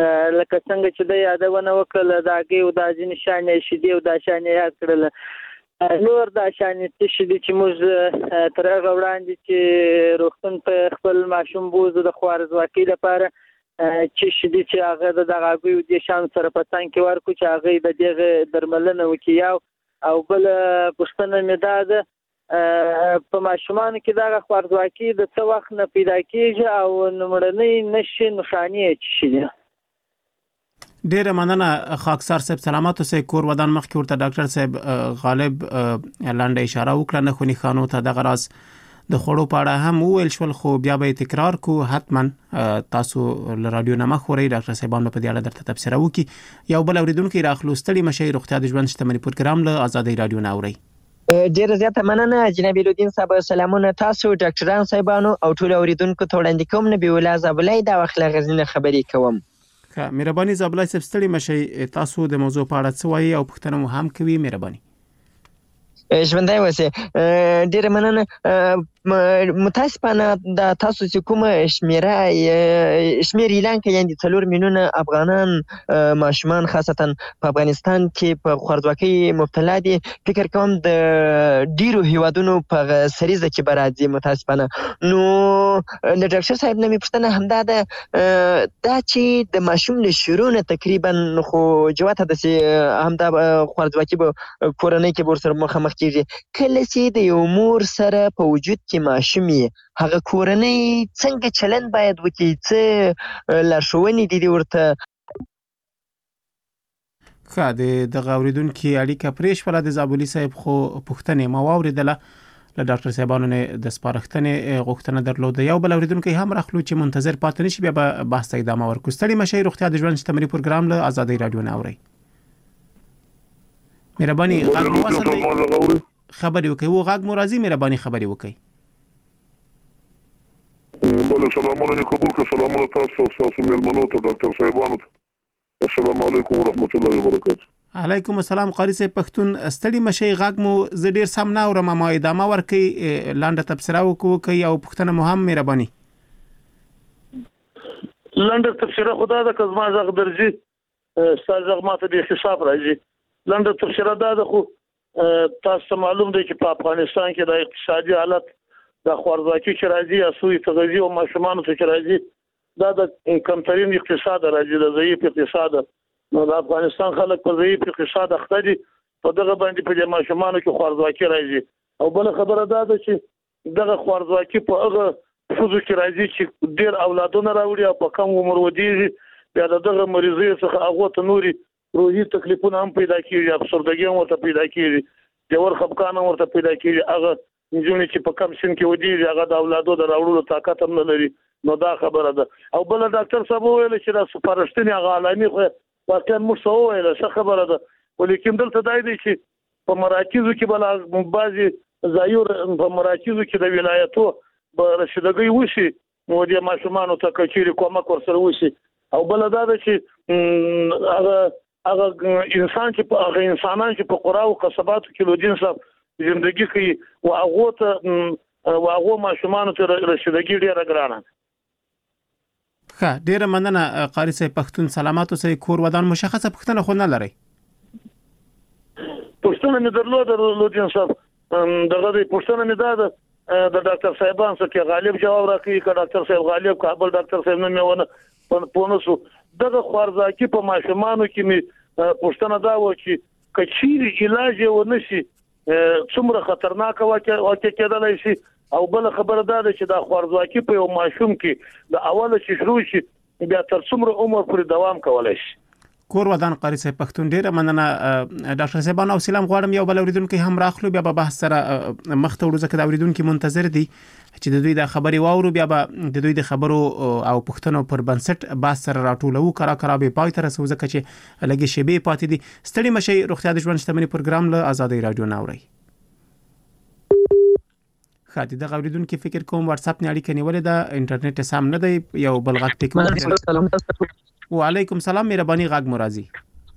لکه څنګه چې د یادونه وکړله د هګۍ او دا ځینې شیانې شیدې او دا شیانې یاد کړله، نور د شانې شې چې موږ تر هغه وړاندې چې روغتون په خپل ماشوم بوزو د خوارزواکۍ لپاره چې شې چې هغه د هغوی د شان سره په څنګ کې ورکو چې هغه د دغه درملنه وکړي او بل پوښتنه مې دا ده په ماشومان کې دا خوارزواکۍ د څه وخت نه پیدا کیږي او لومړنۍ نښې نښانې څه شي دي؟ ډیره مننه خاکسار صاحب، سلامات اوسئ. کور ودان مخکې ورته ډاکټر صاحب غالب لاندې اشاره وکړه نه خوني خانو ته دغه راز د خوړو په اړه هم وویل شول، خو بیا به تکرار کو. حتما تاسو له رادیو نه مخوري ډاکټر صاحبانو په دې اړه درته تبصره وکي. یو بل اوریدونکو راخلو ستړي مشي روغتیا د ژوند شتمنۍ پروګرام له آزادۍ رادیو نه اوري. ډیره زیاته مننه جناب لودین صاحب. سلامونه تاسو ډاکټران صاحبانو او ټول اوریدونکو ته وړاندې کوم. نبی الله زابلای دا وخت له غزنی خبرې کوم. مهرباني زابلای صاحب ستړي مشي، تاسو د موضوع په اړه څه وایي او پوښتنه مو هم کوي؟ مهرباني. ژوندی اوسئ. ډیره مننه. متاسفانه د تاسو چې کومه شمیر اعلان کړي یعنې 4 میلیونه افغانان ماشومان خاصتا په افغانستان کې په خوارزواکۍ مبتلا دي. فکر کوم د ډیرو هیوادونو په سریزه کې به راځي متاسفانه. نو له ډاکټر صاحب نه مې پوښتنه همدا ده دا چې د ماشوم له شروع نه تقریبا خو جواته داسې همدا خوارزواکۍ به کورنۍ کې به ورسره مخامخ کېږي. کله چې د یو مور سره په وجود کې ماشوم یې هغه کورنۍ څنګه چلند باید وکړي؟ څه لارښوونې دي ورته؟ ښه، د دغه اوریدونکي اړیکه پرې شوله د زابلي صاحب، خو پوښتنې ما واورېدله. له ډاکټر صاحبانو نه د سپارښتنې غوښتنه درلوده. یو بل اوریدونکی هم راخلو چې منتظر پاتې نشي، بیا به بحث ته ادامه ورکړو. ستړي مشي روغتیا د ژوند شتمنۍ پروګرام له آزادۍ رادیو نه اوري. مهرباني غږ مو وصل خبرې وکړئ. و غږ مو راځي، مهرباني خبرې وکړئ. بله سلامونه دې قبول کړه. سلامونه تاسو او ستاسو مېلمنو ته ډاکټر صاحبانو ته. السلام علیکم ورحمت الله وبرکاته. علیکم السلام. قاری صاحب پښتون ستړي مشي، غږ مو زه ډېر سم نه اورم، ما ادامه ورکړئ، لنډه تبصره وکړئ او پوښتنه مو هم مهرباني. لنډه تبصره خو دا ده که زما غږ درځي ستا غږ ماته بې حساب راځي. لنډه تبصره دا ده خو تاسو ته معلوم دی چې په افغانستان کې د اقتصادي حالت د خوارزواکۍ چې راځي یا سوء تغذیې او ماشومانو ته چې راځي دا د کمترین اقتصاد راځي، د ضعیف اقتصاد. نو د افغانستان خلک په ضعیف اقتصاد اخته دي، په دغه باندې په دې ماشومانو کې خوارزواکۍ راځي. او بله خبره دا ده چې دغه خوارزواکۍ په هغه ښځو کې راځي چې ډېر اولادونه راوړي او په کم عمر ودېږي. بیا د دغه مریضۍ څخه هغو ته نورې روحي تکلیفونه هم پیدا کېږي، افسردګي هم ورته پیدا کېږي، ژور خفګان هم ورته پیدا کېږي. هغه نجونې چې په کم سن کې ودېږي هغه د اولادو د راوړلو طاقت هم نه لري. نو دا خبره ده. او بله ډاکټر صاحب وویل چې دا سپارښتنې هغه علامې خو واقعا موږ څه وویله ښه خبره ده، خو لیکن دلته دا دی چې په مراکزو کې به بعضې ځایو په مراکزو کې د ولایتو به رسیدګۍ وشي، نو دې ماشومانو ته که چیرې کومک ورسره وشي. او بله دا ده چې هغه انسان چې هغه انسانان چې په قرا او قصباتو کې لودین صاحب ژوندګي کوي او هغه ته او هغه ماشومان ته رسیدګي ډیره ګرانه. ښه، ډیره مننه قاری صاحب پښتون. سلامات اوسئ. کور ودان مشخصه پوښتنه خو نه لرئ؟ پوښتنه مې درلوده لودین صاحب، دغه پوښتنه مې دا ده د ډاکټر صاحبان څخه غالب جواب راکړي که ډاکټر صاحب غالب کابل ډاکټر صاحب نه مې ونه سو. دغه خوارزواکۍ په ماشومانو کې مې پوښتنه دا و چې که چیرې علاج یې ونه شي څومره خطرناکه واقع کېدلی شي. او بله خبره دا ده چې دا خوارزواکۍ په یو ماشوم کې د اوله چې شروع شي بیا تر څومره عمر پورې دوام کولی شي. کور ودان قاری صاحب پښتون، ډیره مننه ډاکټر صاحبان. او سلام غواړم یو بل اوریدونکي هم راخلو، بیا به بحث سره مخ ته ورځو. ځکه د اوریدونکي منتظر دي چې د دوی د خبرې واورو، بیا به د دوی د خبرو او پوښتنو پر بنسټ بحث سره راټولو، کرا به پای ته رسو ځکه چې لږې شیبې پاتې دي. ستړي مشي روغتیا د ژوند شتمنۍ پروګرام له آزادۍ رادیو نه اوري. ښه، دغه اوریدونکي فکر کوم واتس اپ نه اړیکه نیولې ده، انټرنیټ سم نه دی. یو بل غږ ټیک. وعلیکم السلام، مهرباني غږ مو راځي.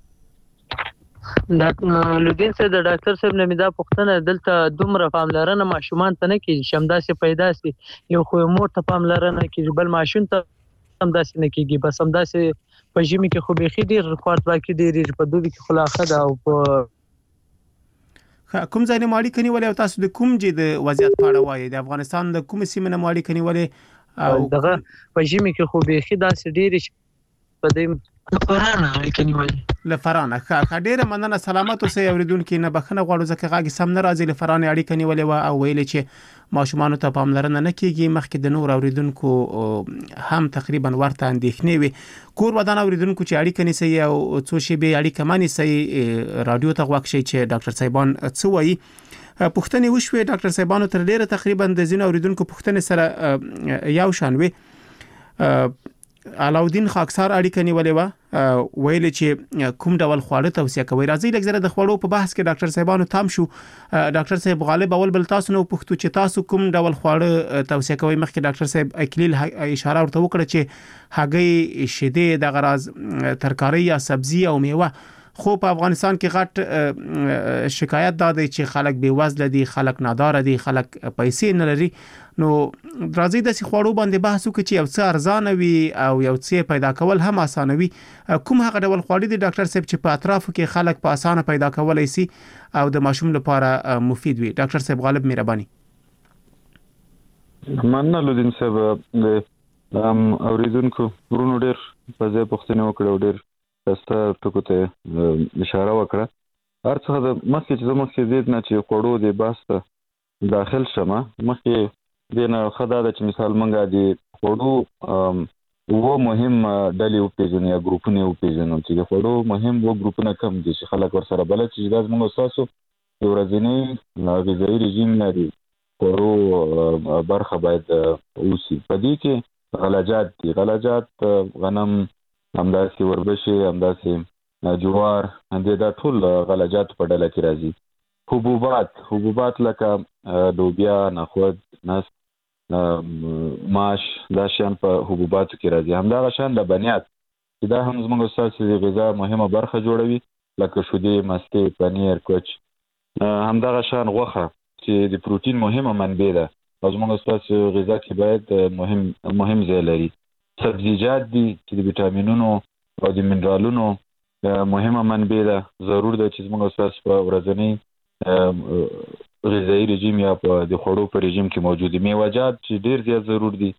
لودین صاحب د ډاکټر صاحب نه مې دا پوښتنه دلته دومره پاملرنه ماشومان ته نه کېږي چې همداسې پیدا سي. یو خو مور ته پاملرنه کېږي، بل ماشوم ته همداسې نه کېږي. بس همداسې په ژمي کې خو بیخي ډېر خوارزواکۍ ډېرېږي، په دوبي کې خو لا ښه ده. او په کوم ځای نه ماړی کني ولې تاسو د کوم جې د وضعیت په اړه وایي د افغانستان د کوم سیمه نه ماړی کني ولې او دغه په ژمي کې خو به خې داسې ډېر په دې فرانه کني ولې لفرانه ډیره مننه سلامت اوسئ اوریدونکو نه بخنه غواړو ځکه غاګي سم نه راځي لفرانه اړیکه نیولې او ویل چې ماشومان ته پاملرنه نه کیږي مخکې د نور اوریدونکو هم تقریبا ورته اندېښنې وي کور ودان اوریدونکو چې اړیکه نیسي او څو شی به اړیکه مانی سي رادیو ته غوښ شي چې ډاکټر صاحبان څه وایي پښتنې وشوي ډاکټر صاحبانو تر ډیره تقریبا د زین اوریدونکو پښتنې سره یو شان وي علاودین خاکسار اړیکه نیولې و ویل چې کوم ډول خواړه توصیه کوي راځي لږ د خوړو په بحث کې ډاکټر صاحبانو تام شو ډاکټر صاحب غالب اول بل تاسو نو پښتو چې تاسو کوم ډول خواړه توصیه کوي مخکې ډاکټر صاحب اکلیل اشاره ورته وکړه چې هګۍ شیدې د غراز ترکاری یا سبزی او میوه خو په افغانستان کې غټ شکایت دا دی چې خلک بې وزله دي خلک نادار دي خلک پیسې نه لري نو راځي د خوړو باندې بحث وکړو چې یو څه ارزانه وي او یو څه پیدا کول هم اسانه وي کوم هغه ډول خواړه دي ډاکټر صاحب چې په اطرافو کې خلک په اسانه پیدا کولای شي او د ماشوم لپاره مفید وي ډاکټر صاحب غالب مهرباني مننه لودین صاحب اوریدونکو ورونو ډیر په ځای پوښتنه وکړه ډیر تاسو ټکو ته اشاره وکړه هرڅه د مخکې چې زموږ دې نه چې خوړو د باسته داخل شمه مخکې دنه خدای د چې مثال منګه دي خوړو و مهم ډلې او پیژنې یا ګروپونه او پیژنې چې خوړو مهم و ګروپونه کم دي چې خلک ور سره بلد چې د موږ اساسو د ورځنی غذایی رژیم لري خوړو برخه باید اوسي په دې کې غلجات دي غلجات غنم همداسې وربشي همداسې جوار دا ټول غلجات په ډله کې راځي حبوبات لکه لوبیا نخود نس ماش دا شان په حبوباتو کې راځي همدغه شان د بنیات چې دا هم زموږ اساسي غذا مهمه برخه جوړوي لکه شیدې مستې پنیر کوچ همدغه شان غوښه چې د پروتین مهمه منبع ده او زموږ اساسي غذا کې باید مهم ځای لري سبزیجات دي چې د ویټامینونو او د منرالونو مهمه منبع ده ضرور ده چې موږ اساس په ورځنی غذایی رژیم یا په د خوړو په رژیم کې موجود دي میوه‌جات چې ډیر زیات ضرور دي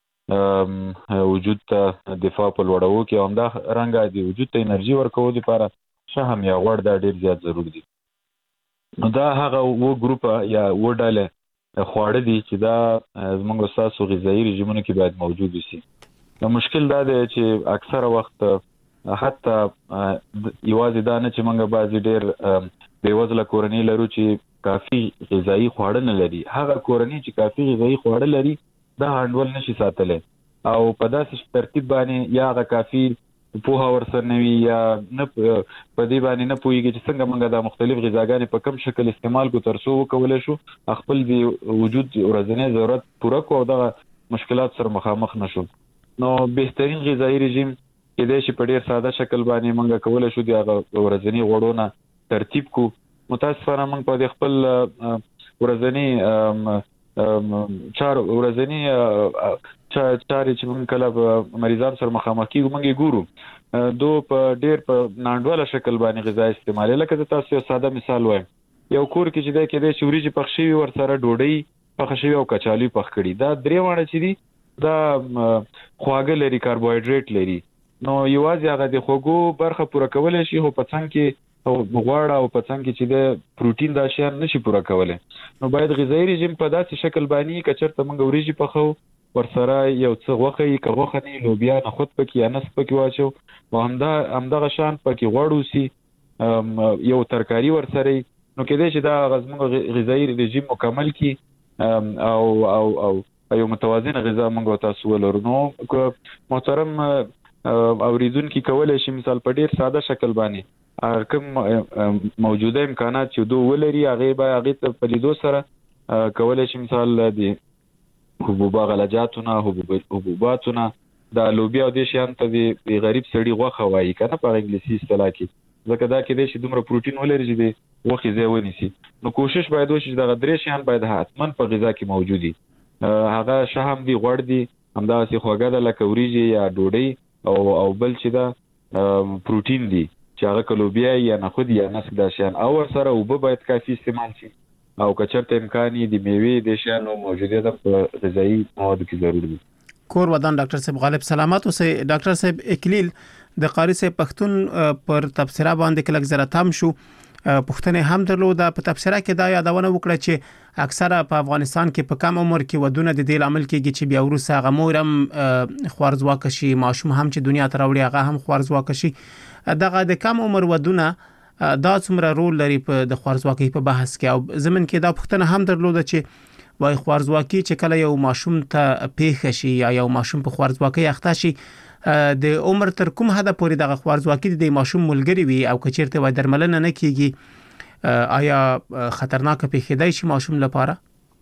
وجود ته دفاع په لوړو کې همدا رنګه دي وجود ته انرژي ورکوي لپاره شهم یا غوړ دا ډیر زیات ضرور دي نو دا هغه و ګروپ یا و ډله خواړه دي چې دا زموږ اساس غذایی رژیمونو کې باید موجود وي نو مشکل دا دی چې اکثره وخت حتی یوازې دا نه چې موږ بعضی ډیر بې وزله کورنۍ لرو چې کافي غذایی خواړه نه لري هغه کورنۍ چې کافي غذایی خواړه لري دا هانډول نشي ساتلی او په داسې ترتیب باندې یا هغه کافي پوهه ورسره نه وي یا نه په دې باندې نه پوهیږي چې څنګه موږ د مختلف غذاګانې په کم شکل استعمال کو تر څو وکولای شو خپل د وجود ورځنی ضرورت پوره کو او د مشکلات سره مخامخ نشو نو بهترین غذایی رژیم کې د شي په ډیر ساده شکل باندې موږ کولای شو د ورځنی غوړونه ترتیب کو متاسفانه موږ په خپل ورځنی ورځنی چارې چې موږ کله مریضان سره مخامخ کیږو موږ ګورو دو په ډیر په ناندواله شکل باندې غذا استعمال لکه تاسو ساده مثال وایم یو کور کې چې د کې د شوري پخشي ور سره ډوډۍ پخشي او کچالو پخ کړي دا درې وانه چې دي دا خواږه لري کاربوهایډریټ لري نو یوازې هغه د خوږو برخه پوره کولای شي خو په څنګ کې او غوړ او په څنګ کې چې د پروتین دا شیان نشي پوره کولای نو باید غذایی رژیم په داسې شکل باندې کچرته موږ وريجي پخو ورسره یو څه غوښه کغوخه نه لوبیا نه خود پکې یا نس پکې واچو او همدغه شان پکې غوړوسی یو ترکاری ورسره نو کېدای چې دا غزمو غذایی رژیم مکمل کی او یو متوازن غذا موږ تاسو ولرو نو محترم اوریدونکو کولای شي مثال په ډیر ساده شکل باندې کوم موجوده امکانات چې دوه ولري هغه ته په لیدو سره کولای شي مثال د حبوبات غلجاتونه حبوباتونه د لوبیا او د شیان ته د غریب سړي غوښه وایي کنه په انګلیسي اصطلاح کې ځکه دا کې د شي دومره پروتین ولري چې د غوښې ځای ونیسي نو کوشش باید وشي چې د درې شیان باید حتمن په غذا کې موجود دي هغه شهم دي غوړ دي همداسې خوږه ده لکه وریجې یا ډوډۍ او بل چې دا پروتین دي چې هغه کلوبیا یا نخود یا نسک دا شیان او سره اوبه باید کافي استعمال شي او کچرته امکان دي میوې د شیانو موجودیت په غذایی موادو کې ضروري دي. کور ودان ډاکټر صاحب غالب سلامات اوسئ. ډاکټر صاحب اکلیل د قاری صاحب پښتون پر تبصره باندې کلک زره تام شو پښتنه هم درلوده. په تبصره کې دا یادونه وکړه چې اکثره په افغانستان کې په کم عمر کې ودونه د دې عمل کېږي چې بیا وروسته هغه مورم خوارزواک شي، ماشوم هم چې دنیا ته راوړي هغه هم خوارزواک شي. دغه د کم عمر ودونه دا څومره رول لري په د خوارزواکۍ په بحث کې؟ او زمون کې دا پښتنه هم درلوده چې وای خوارزواکي چې کله یو ماشوم ته پیښ شي یا یو ماشوم په خوارزواکۍ اخته شي د عمر تر کوم حد پورې دغه خوارزواکي د ماشوم ملګری وي او کچیرته وای درملنه نه کیږي آیا خطرناک پیښیدای شي ماشوم لپاره؟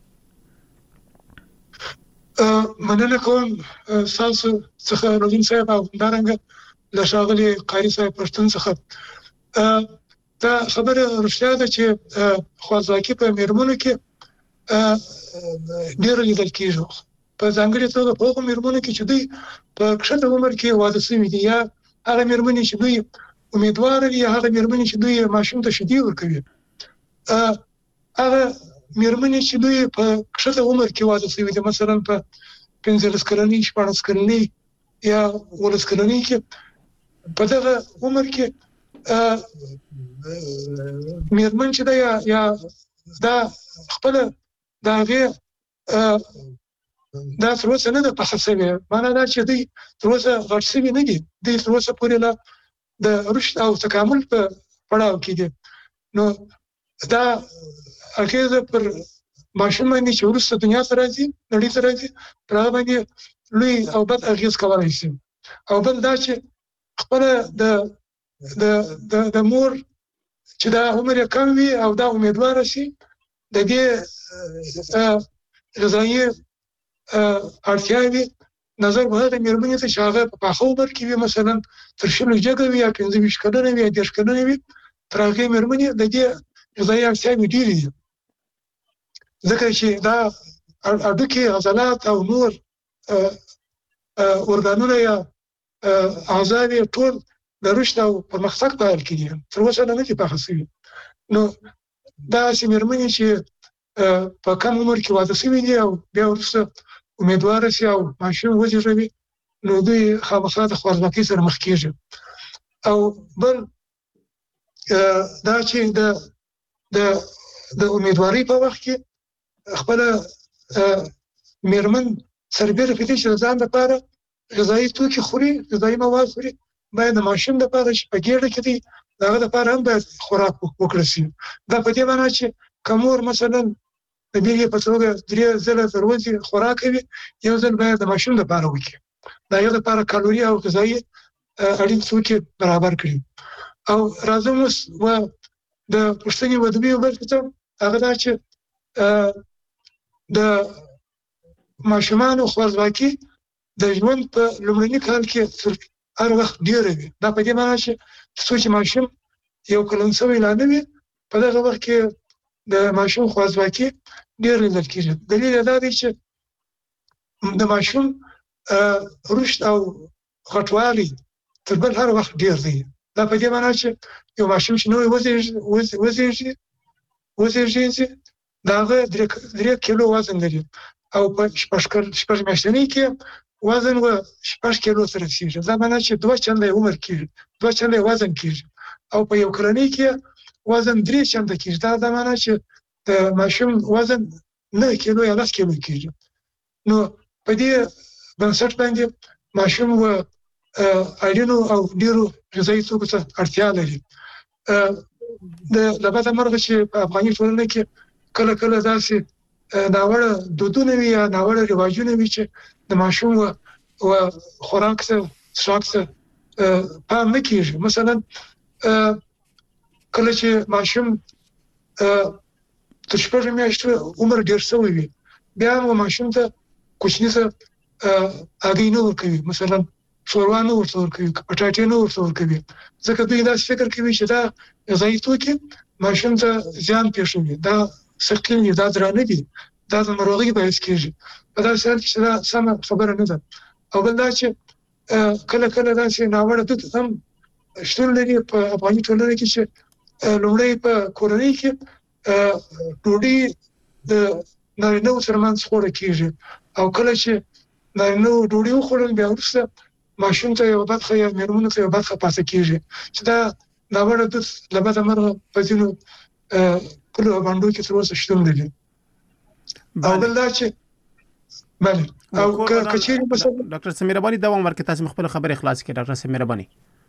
مننه کوم تاسو څخه روزین صاحب او دارنګ له ښاغلي قاری صاحب پښتون څخه دا خبره رښتیا ده چې خوارزواکي په میرمنو کې ډېر لیدل کیږي. په ځانګړي توګه په هغو میرمنو کې چې دوی په کښته عمر کې واده شوي دي یا هغه میرمنې چې دوی امیدوار دي یا هغه میرمنې چې دوی ماشوم ته شیدې ورکوي. هغه میرمنې چې دوی په کښته عمر کې واده شوي دي، مثلا په 15 کلنۍ 14 کلنۍ یا 19 کلنۍ کې، په دغه عمر کې میرمن چې دا یا دا خپل دا غي دا تر اوسه نه ده پخه شوې. معنا دا چې دوی تر اوسه غټ شوي نه دي، دوی تر اوسه پورې لا د رشد او تکامل په پړاو کې دي. نو دا اګه پر ماشوم باندې چې ورسته دنیا ته راځي، نړۍ ته راځي، پر هغه باندې لوی او بد اغیز کولای شي. او بل دا چې خپل د مور چې دا عمر یې کم وي او دا امیدوار شي د دې غذایی اړتیاوي نظر به د میرمنې ته شاغه په پاخه عمر کې وي، مثلا تر شلو جګه وي یا 15 کلنه وي یا 10 کلنه وي، تر هغه میرمنې د دې غذایی اړتیاوي ډېرې دي. ځکه چې دا اډوکي عضلات او نور ورګانونه یا اعضاء ټول د رشد او پرمختګ په حال کې دي، تر اوسه نه دي پاخه شوي. نو دا چې میرمنې چې په کم عمر کې واده شوي دي او بیا وروسته امیدوار شي او ماشوم وزېږوي، نو دوی خامخا د خوارزواکۍ سره مخ کېږي. او بل دا چې د امیدوارۍ په وخت کې خپل میرمن سربېره په دې چې ځان لپاره غذایي توکي خوري، غذایي مواد خوري، باید د ماشوم لپاره چې په ګېډه کې دي دغه لپاره هم باید خوراک وکړل شي. دا په دې معنی چې که مور مثلا د بیلګې په توګه 3 ځله تر ورځې خوراک کوي، یو ځل باید د ماشوم لپاره وکړي، دا یو لپاره کالوري او غذایي اړین توکي برابر کړي. او راځم اوس د پښتني ودبي بل څه هغه دا چې د ماشومانو خوارزواکي د ژوند په لومړني کال کې هر وخت ډېره وي. دا په دې معنی چې څو چې ماشوم یو کلن شوی لا نه وي، په دغه وخت کې د ماشوم خوارزواکي ډېر لیدل کېږي. دلیل دا دی چې د ماشوم رشد او غټوالی تر بل هر وخت ډېر دی. دا په دې معنی چې یو ماشوم چې نوی وزېږي دا هغه 3 کیلو وزن لري او په 6 میاشتنۍ کې وزن 6 کیلو سره رسیږي. دا معنی چې 2 چنده عمر کېږي، 2 چنده وزن کېږي، او په یو کلنۍ کې وزن 3 چنده کېږي. دا معنی چې د ماشوم وزن 9 کیلو یا 10 کیلو کېږي. نو په دې بنسټ باندې ماشوم اړینو او ډیرو غذایي توکو ته اړتیا لري. د لباده مرغه چې په افغاني ټولنه کې کله کله داسې ناوړه دودونه وي یا ناوړه رواجونه وي چې د ماشوم و خوراک څه څښاک څه پام نه کېږي. مثلا کله چې ماشوم تر 6 میاشتو عمر ډېر شوی وي، بیا هم ماشوم ته کوچني څه هګۍ نه ورکوي، مثلا شوروا نه ورته ورکوي، پټاټې نه ورته ورکوي، ځکه دوی داسې فکر کوي چې دا غذایي توکي ماشوم ته زیان پېښوي، دا ثقیل دي، دا درانه دي، دا د ناروغۍ باعث کېږي. په داسې حال کې چې دا سمه خبره نه ده. او بل دا چې کله کله داسې ناوړه دود هم شتون لري په افغاني ټولنه کې چې لومړی په کورنۍ کې ډوډۍ د نارینه ترمنځ خوړل کیږي او کله چې نارینه ډوډۍ وخورل بیا وروسته ماشوم ته یو برخه یا میرمنو ته یو برخه پاتې کیږي چې دا ناوړه د لبد مرغه په ځینو کلو باندې کې تر اوسه شتون لري او بل دا چې بله او کچېری مثلا ډاکټر سمیر رباني دا ورکه تاسو خپل خبره خلاص کړئ ډاکټر سمیر رباني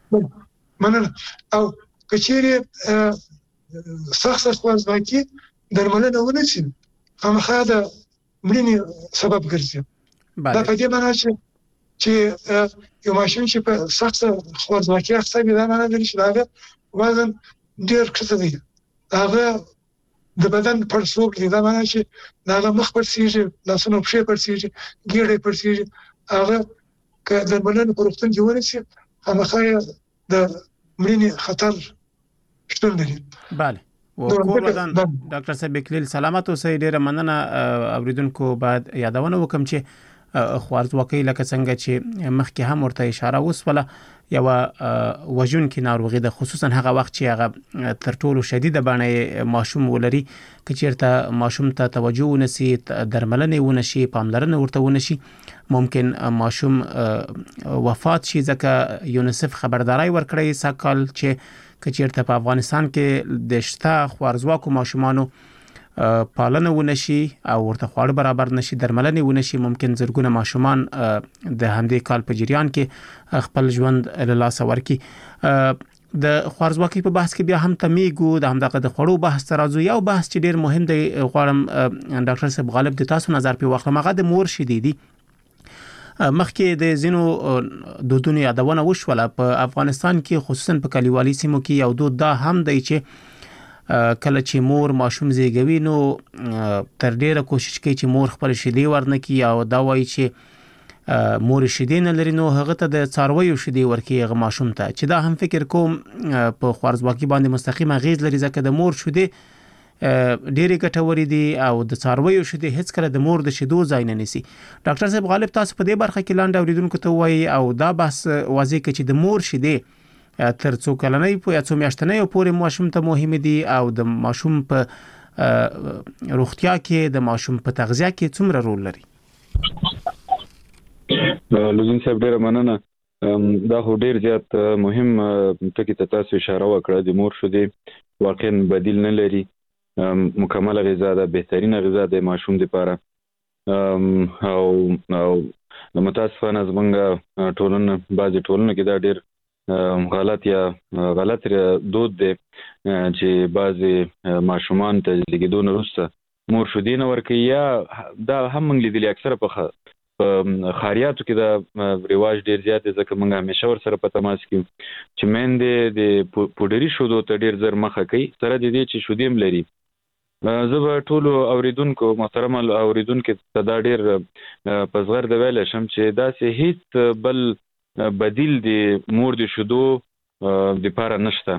مننه او کچېری سخت خوازباکي درملنه ونه شي خامخا د مړینې سبب ګرځي دا په دې معنی چې یو ماشوم چې په سخت خوازباکي اخته وي دا معنی لري چې دا وزن ډیر کښته دی هغه د بدن پر څوک دی دا معنی چې دا مخ پر سیږي لاسونه پښې پر سیږي ګیډې پر سیږي هغه که د بدن په روغتون کې ورسي خامخا د مړینې خطر شتون لري. بله وکول ودان ډاکټر صاحب کلیل سلامت اوسئ. ډیره مننه. اوریدونکو باید یادونه وکم چې خوارزواکي لکه څنګه چې مخکې هم ورته اشاره وسوله یو وژن کې ناروغي ده خصوصا هغه وخت چې هغه تر ټولو شدیده باندې ماشوم ولري چې چیرته ماشوم ته توجه ونشي درملنه ونشي پاملرنه ورته ونشي ممکن ماشوم وفات شي. ځکه یونیسف خبرداري ورکړی ساکال چې چیرته په افغانستان کې د شته خوارزواکو ماشومانو پالنه ونشي او ورته خواړه برابر نشي درملنه ونشي ممکن زرګونه ماشومان د همدې کال په جریان کې خپل ژوند له لاس ورکړي. د خوارزواکي په بحث کې بیا هم تمیګو د همدغه د خړو بحث راځو. یو بحث چې ډیر مهم دی غواړم ډاکټر صاحب غالب د تاسو نظر په واخلم هغه د مور شیدې دي. مخکې د زینو دودونو یادونه وشوله په افغانستان کې خصوصا په کلیوالي سیمو کې یو دود دا هم دی چې کله چې مور ماشوم زیږوي نو تر ډیره کوشش کوي چې مور خپل شیدې ورنکي او دا وایي چې مور شیدې نه لري نو هغه ته د څارویو شیدې ورکي هغه ماشوم ته چې دا هم فکر کوم په خوارزواکي باندې مستقیم اغیز لري ځکه د مور شیدې ډېرې ګټورې دي او د څارویو شیدې هیڅ کله د مور د شیدو ځای نه نیسي. ډاکټر صاحب غالب تاسو په دې برخه کې لاندې اوریدونکو ته وایي او دا بحث واضح کړي چې د مور شیدې تر څو کلنۍ په یا څو میاشتنۍ پورې ماشوم ته مهم دي او د ماشوم په روغتیا کې د ماشوم په تغذیه کې څومره رول لري. لوزین صاحب ډیره مننه. دا خو ډیر زیات مهم ټکی ته تاسو اشاره وکړه. د مور شیدې واقعا بدیل نه لري. مکمل غذا ده بهترین غذا ده ماشوم لپاره او متاسفانه زمونږ ټولنه بعضی ټولنه کې دا ډیر غلط دود دی چې بعضی ماشومان ته زیږیدو نه وروسته مور شیدې نه ورکوي یا دا هم موږ لیدلي اکثره په خاریاتو کې دا رواج ډیر زیات دی ځکه موږ همیشه ورسره په تماس کې چې میندې د پوډري شیدو ته ډیر زر مخه کوي سره د دې چې شیدې هم لري. زه به ټولو اوریدونکو محترم اوریدونکو ته دا ډیر په زغر د ویل شم چې داسې هیڅ بل بدیل دی مور د شیدو د لپاره نشته.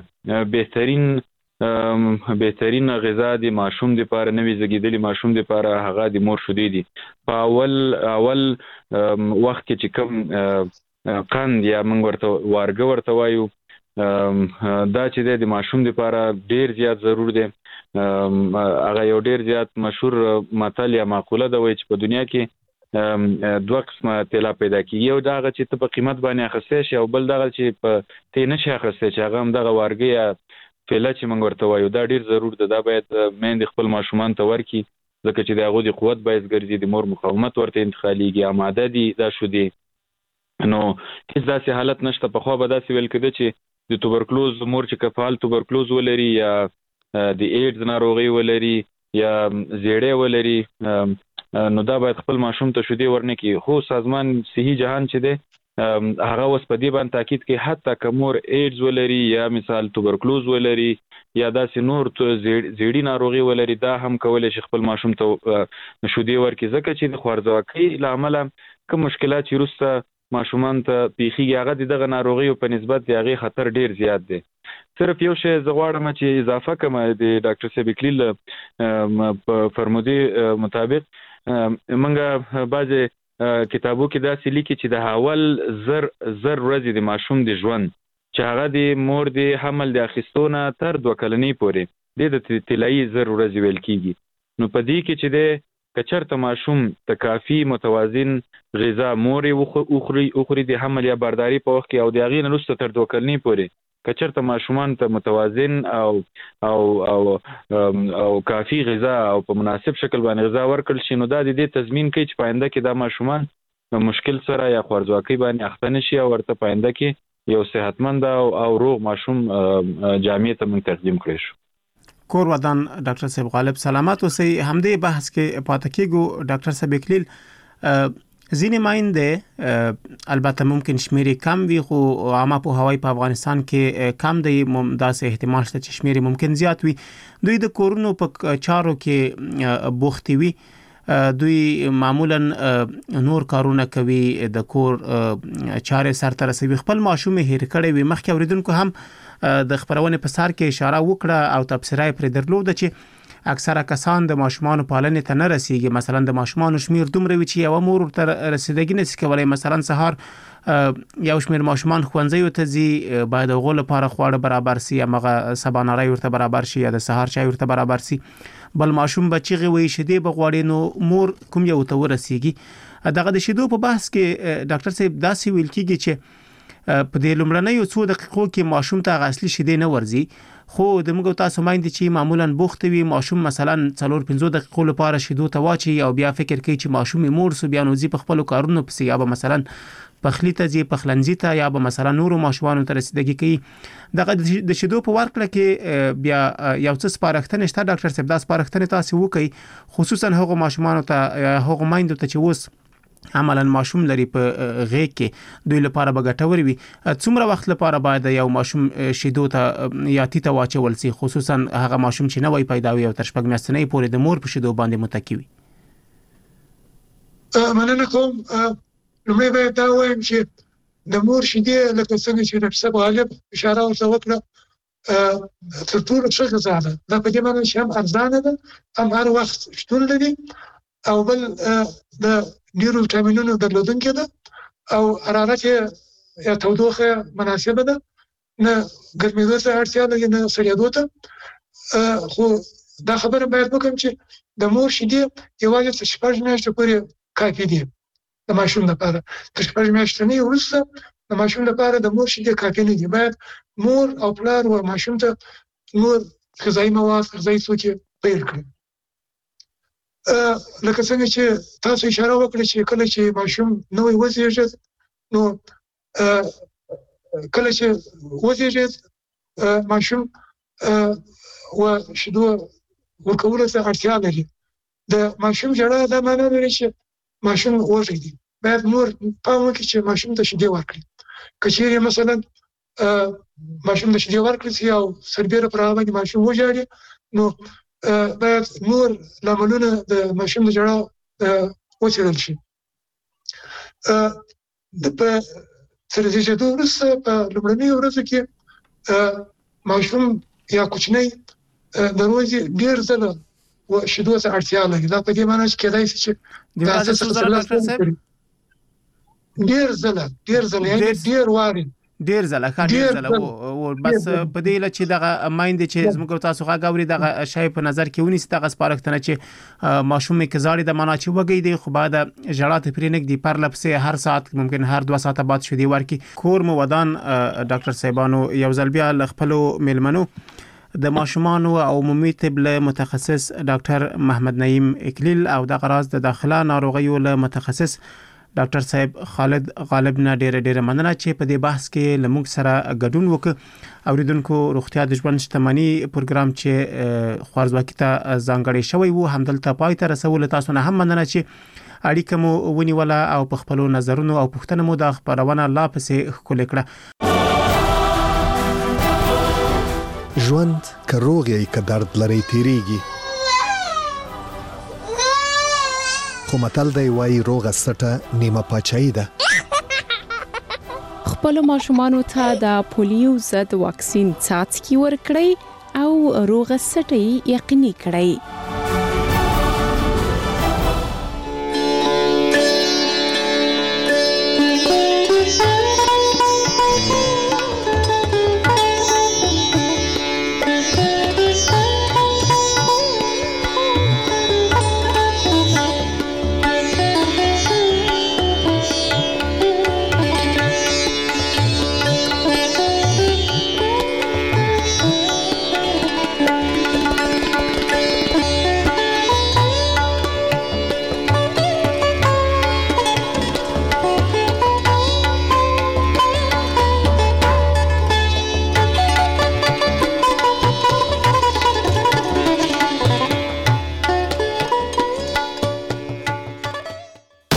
بهترین غذا د ماشوم د لپاره نوې زیږیدلي ماشوم د لپاره هغه د مور شیدې دي. په اول وخت کې چې کوم قند یا موږ ورته وارګه ورته وایو دا چې د ماشوم د لپاره ډیر زیات ضرور دی. هغه یو ډیر زیات مشهور متل یا مقوله ده وایي چې په دنیا کې دوه قسمه طلا پیدا کیږي. یو دغه چې ته په قیمت باندې اخیستی شي او بل دغه چې په ته نشي اخیستی چې هغه هم دغه وارګه یا فیله چې موږ ورته وایو دا ډیر ضرور ده. دا باید میندې خپل ماشومان ته ورکړي ځکه چې د هغو د قوت باعث ګرځي د مور مقاومت ورته انتقالیږي اماده دي دا شیدې. نو هیڅ داسې حالت نشته. پخوا به داسې ویل کېده چې د توبرکلوز مور چې که فعال توبرکلوز ولري یا د ایډز ناروغي ولري یا زیړی ولري نو دا باید خپل ماشوم ته شیدې ورنکړي. خو سازمان صحي جهان چې دی هغه اوس په دې باندې تاکید کوي حتی که مور ایډز ولري یا مثال توبرکلوز ولري یا داسې نور زیړی ناروغي ولري دا هم کولی شي خپل ماشوم ته شیدې ورکړي ځکه چې د خوارزواکۍ له امله کوم مشکلات چې وروسته ماشومان ته پیښیږي هغه د دغه ناروغیو په نسبت د هغې خطر ډیر زیات دی. صرف یو شی زه غواړم چې اضافه کړم د ډاکټر صاحب اکلیل په فرمودې مطابق موږ بعضې کتابو کې داسې لیکي چې د اول زر ورځې د ماشوم د ژوند چې هغه د مور د حمل د اخیستونه تر 2 کلنۍ پورې د طلایي زر ورځې ویل کیږي. نو په دې کې چې د کچرته ماشوم د کافي متوازن غذا مور اخري د حمل یا بارداری په وخت کې او د هغې نه وروسته تر 2 کلنۍ پورې کچرته ماشومان ته متوازن او کافي غذا او په مناسب شکل باندې غذا ورکړل شي، نو دا د دې تضمین کوي چې پاینده کې دا ماشومان مشکل سره یا خوارځواکۍ باندې اخته نشي او ورته پاینده کې یو صحتمند او روغ ماشوم جامعې ته موږ تقدیم کړی شو. کور ودان ډاکټر صاحب غالب سلامات اوسئ. همدې بحث کې پاتې کېږو ډاکټر صاحب اکلیل. ځینې مایندې البته ممکن شمیرې کم وي خو عامه پوهاوی په افغانستان کې کم دی، داسې احتمال شته چې شمیرې ممکن زیات وي. دوی د کورونو په چارو کې بوختي وي، دوی معمولا نور کارونه کوي، د کور چارې سرته رسوي، خپل ماشوم هیر کړی وي. مخکې اوریدونکو هم د خبرونه په سر کې اشاره وکړه او تبصره پر درلوده چې اکثره کسان د ماشومان پالنې ته نه رسیږي. مثلا د ماشومان شمیر دومره وي چې یو مور تر رسیدګي نشي کولای. مثلا سهار یو شمیر ماشومان ښوونځي ته ځي، باید غو لپاره خواړه برابر سي، هغه سباناري ورته برابر شي یا د سهار چای ورته برابر سي. بل ماشوم بچیږي وي شیدې بغواړي، نو مور کوم یو ته ورسیږي. دغه د شیدو په بحث کې ډاکټر صاحب داسې ویل کیږي چې په دې لومړنیو 2 دقیقو کې ماشوم ته اصلي شیدې نه ورځي، خو د موږ تاسو مایندې چې معمولا بوخت وي، ماشوم مثلا 4-5 دقیقو لپاره شیدو ته واچي او بیا فکر کوي چې ماشوم مور سو بیا نو زی په خپل کارونو پسې یا به مثلا پخلی ته زی پخلنځي ته یا به مثلا نورو ماشومانو ته رسیدګي کوي. دغه د شیدو په ورکړه کې بیا یو څه سپارښتنه شته ډاکټر صاحب؟ دا سپارښتنه تاسو وکي خصوصا هغه ماشومانو ته هغه مایندو ته چې وس عملاً ماشوم لري په غېږ کې دوی لپاره به ګټور وي. څومره وخت لپاره باید یو ماشوم شیدو ته یا تی ته واچول سي، خصوصا هغه ماشوم چې نوې پیدا وي او تر 6 میاشتې پورې د مور په شیدو باندې متکی وي؟ مننه کوم. لومړی باید دا وایم چې د مور شیدې لکه څنګه چې ډاکټر صاحب غالب اشاره ورته وکړه تر ټولو ښه غذا ده. دا په دې معنی چې هم ارزانه ده، هم هر وخت شتون لري، او بل د ډیرو ویټامینونو درلودونکې ده، او حرارت یا تودوخه مناسبه ده، نه ګرمېدو ته اړتیا لري نه سړېدو ته. خو دا خبره باید وکړم چې د مور شیدې یوازې تر 6 میاشتې پورې کافي دي د ماشوم لپاره. تر 6 میاشتې نه وروسته د ماشوم لپاره د مور شیدې کافي نه دي. باید مور او پلار او ماشوم ته نور غذایي مواد، غذایي توکي پیل کړي. لکه څنګه چې تاسو اشاره وکړه چې کله چې ماشوم نوې وزیږي، نو کله چې وزیږي ماشوم و شیدو ورکولو ته اړتیا لري. د ماشوم جړه دا معنی لري چې ماشوم وږی دی. باید مور پام وکړي چې ماشوم ته شیدې ورکړي. که چیرې مثلا ماشوم ته شیدې ورکړي سي او سربېره پر هغه باندې ماشوم وژاړي، نو باید نور لاملونه د ماشوم د جړه وڅېړل شي. په تر زیږېدو وروسته په لومړنیو ورځو کې ماشوم یا کوچنی د ورځې ډېر ځله شیدو ته اړتیا لري. دا په دې معنی چې کېدای شي چې ډېر ځله یعنې ډېر واري ډیر زله او بس په دې لچ دغه مایند چې زموږ تاسو غاوري دغه شی په نظر کې ونیس دغه سپارښتنه چې ماشوم کې زاړي د معنا چې وګي دی، خو بعد جړات پرینګ دی پر لپسه هر ساعت ممکن هر 2 ساعته بعد شو دی ورکی. کور مو ودان ډاکټر صاحبانو یو ځل بیا خپل ملمنو د ماشومان او عمومي طب له متخصص ډاکټر محمد نعیم اکلیل او د غراض د داخله ناروغیو له متخصص ډاکټر صاحب خالد غالب نه ډېر مننه چې په دې بحث کې لموږ سره ګډون وکړ. اوریدونکو روغتیا د ژوند شتمنۍ پروګرام چې خوارځواکۍ ته ځانګړی شوی وو همدلته پای ته رسول. تاسو نه هم مننه چې اړیکه مو ونیوله او په خپل نظرونو او پوښتنو مو د خبرونه لا پسې ښکل کړه. ژوند که روغ یې که درد لري تیریږي، خو متل دی وایي روغه سټه نیمه پاچاهي ده. خپلو ماشومانو ته د پولیو ضد واکسین څاڅکي ورکړئ او روغه سټه یې یقیني کړئ.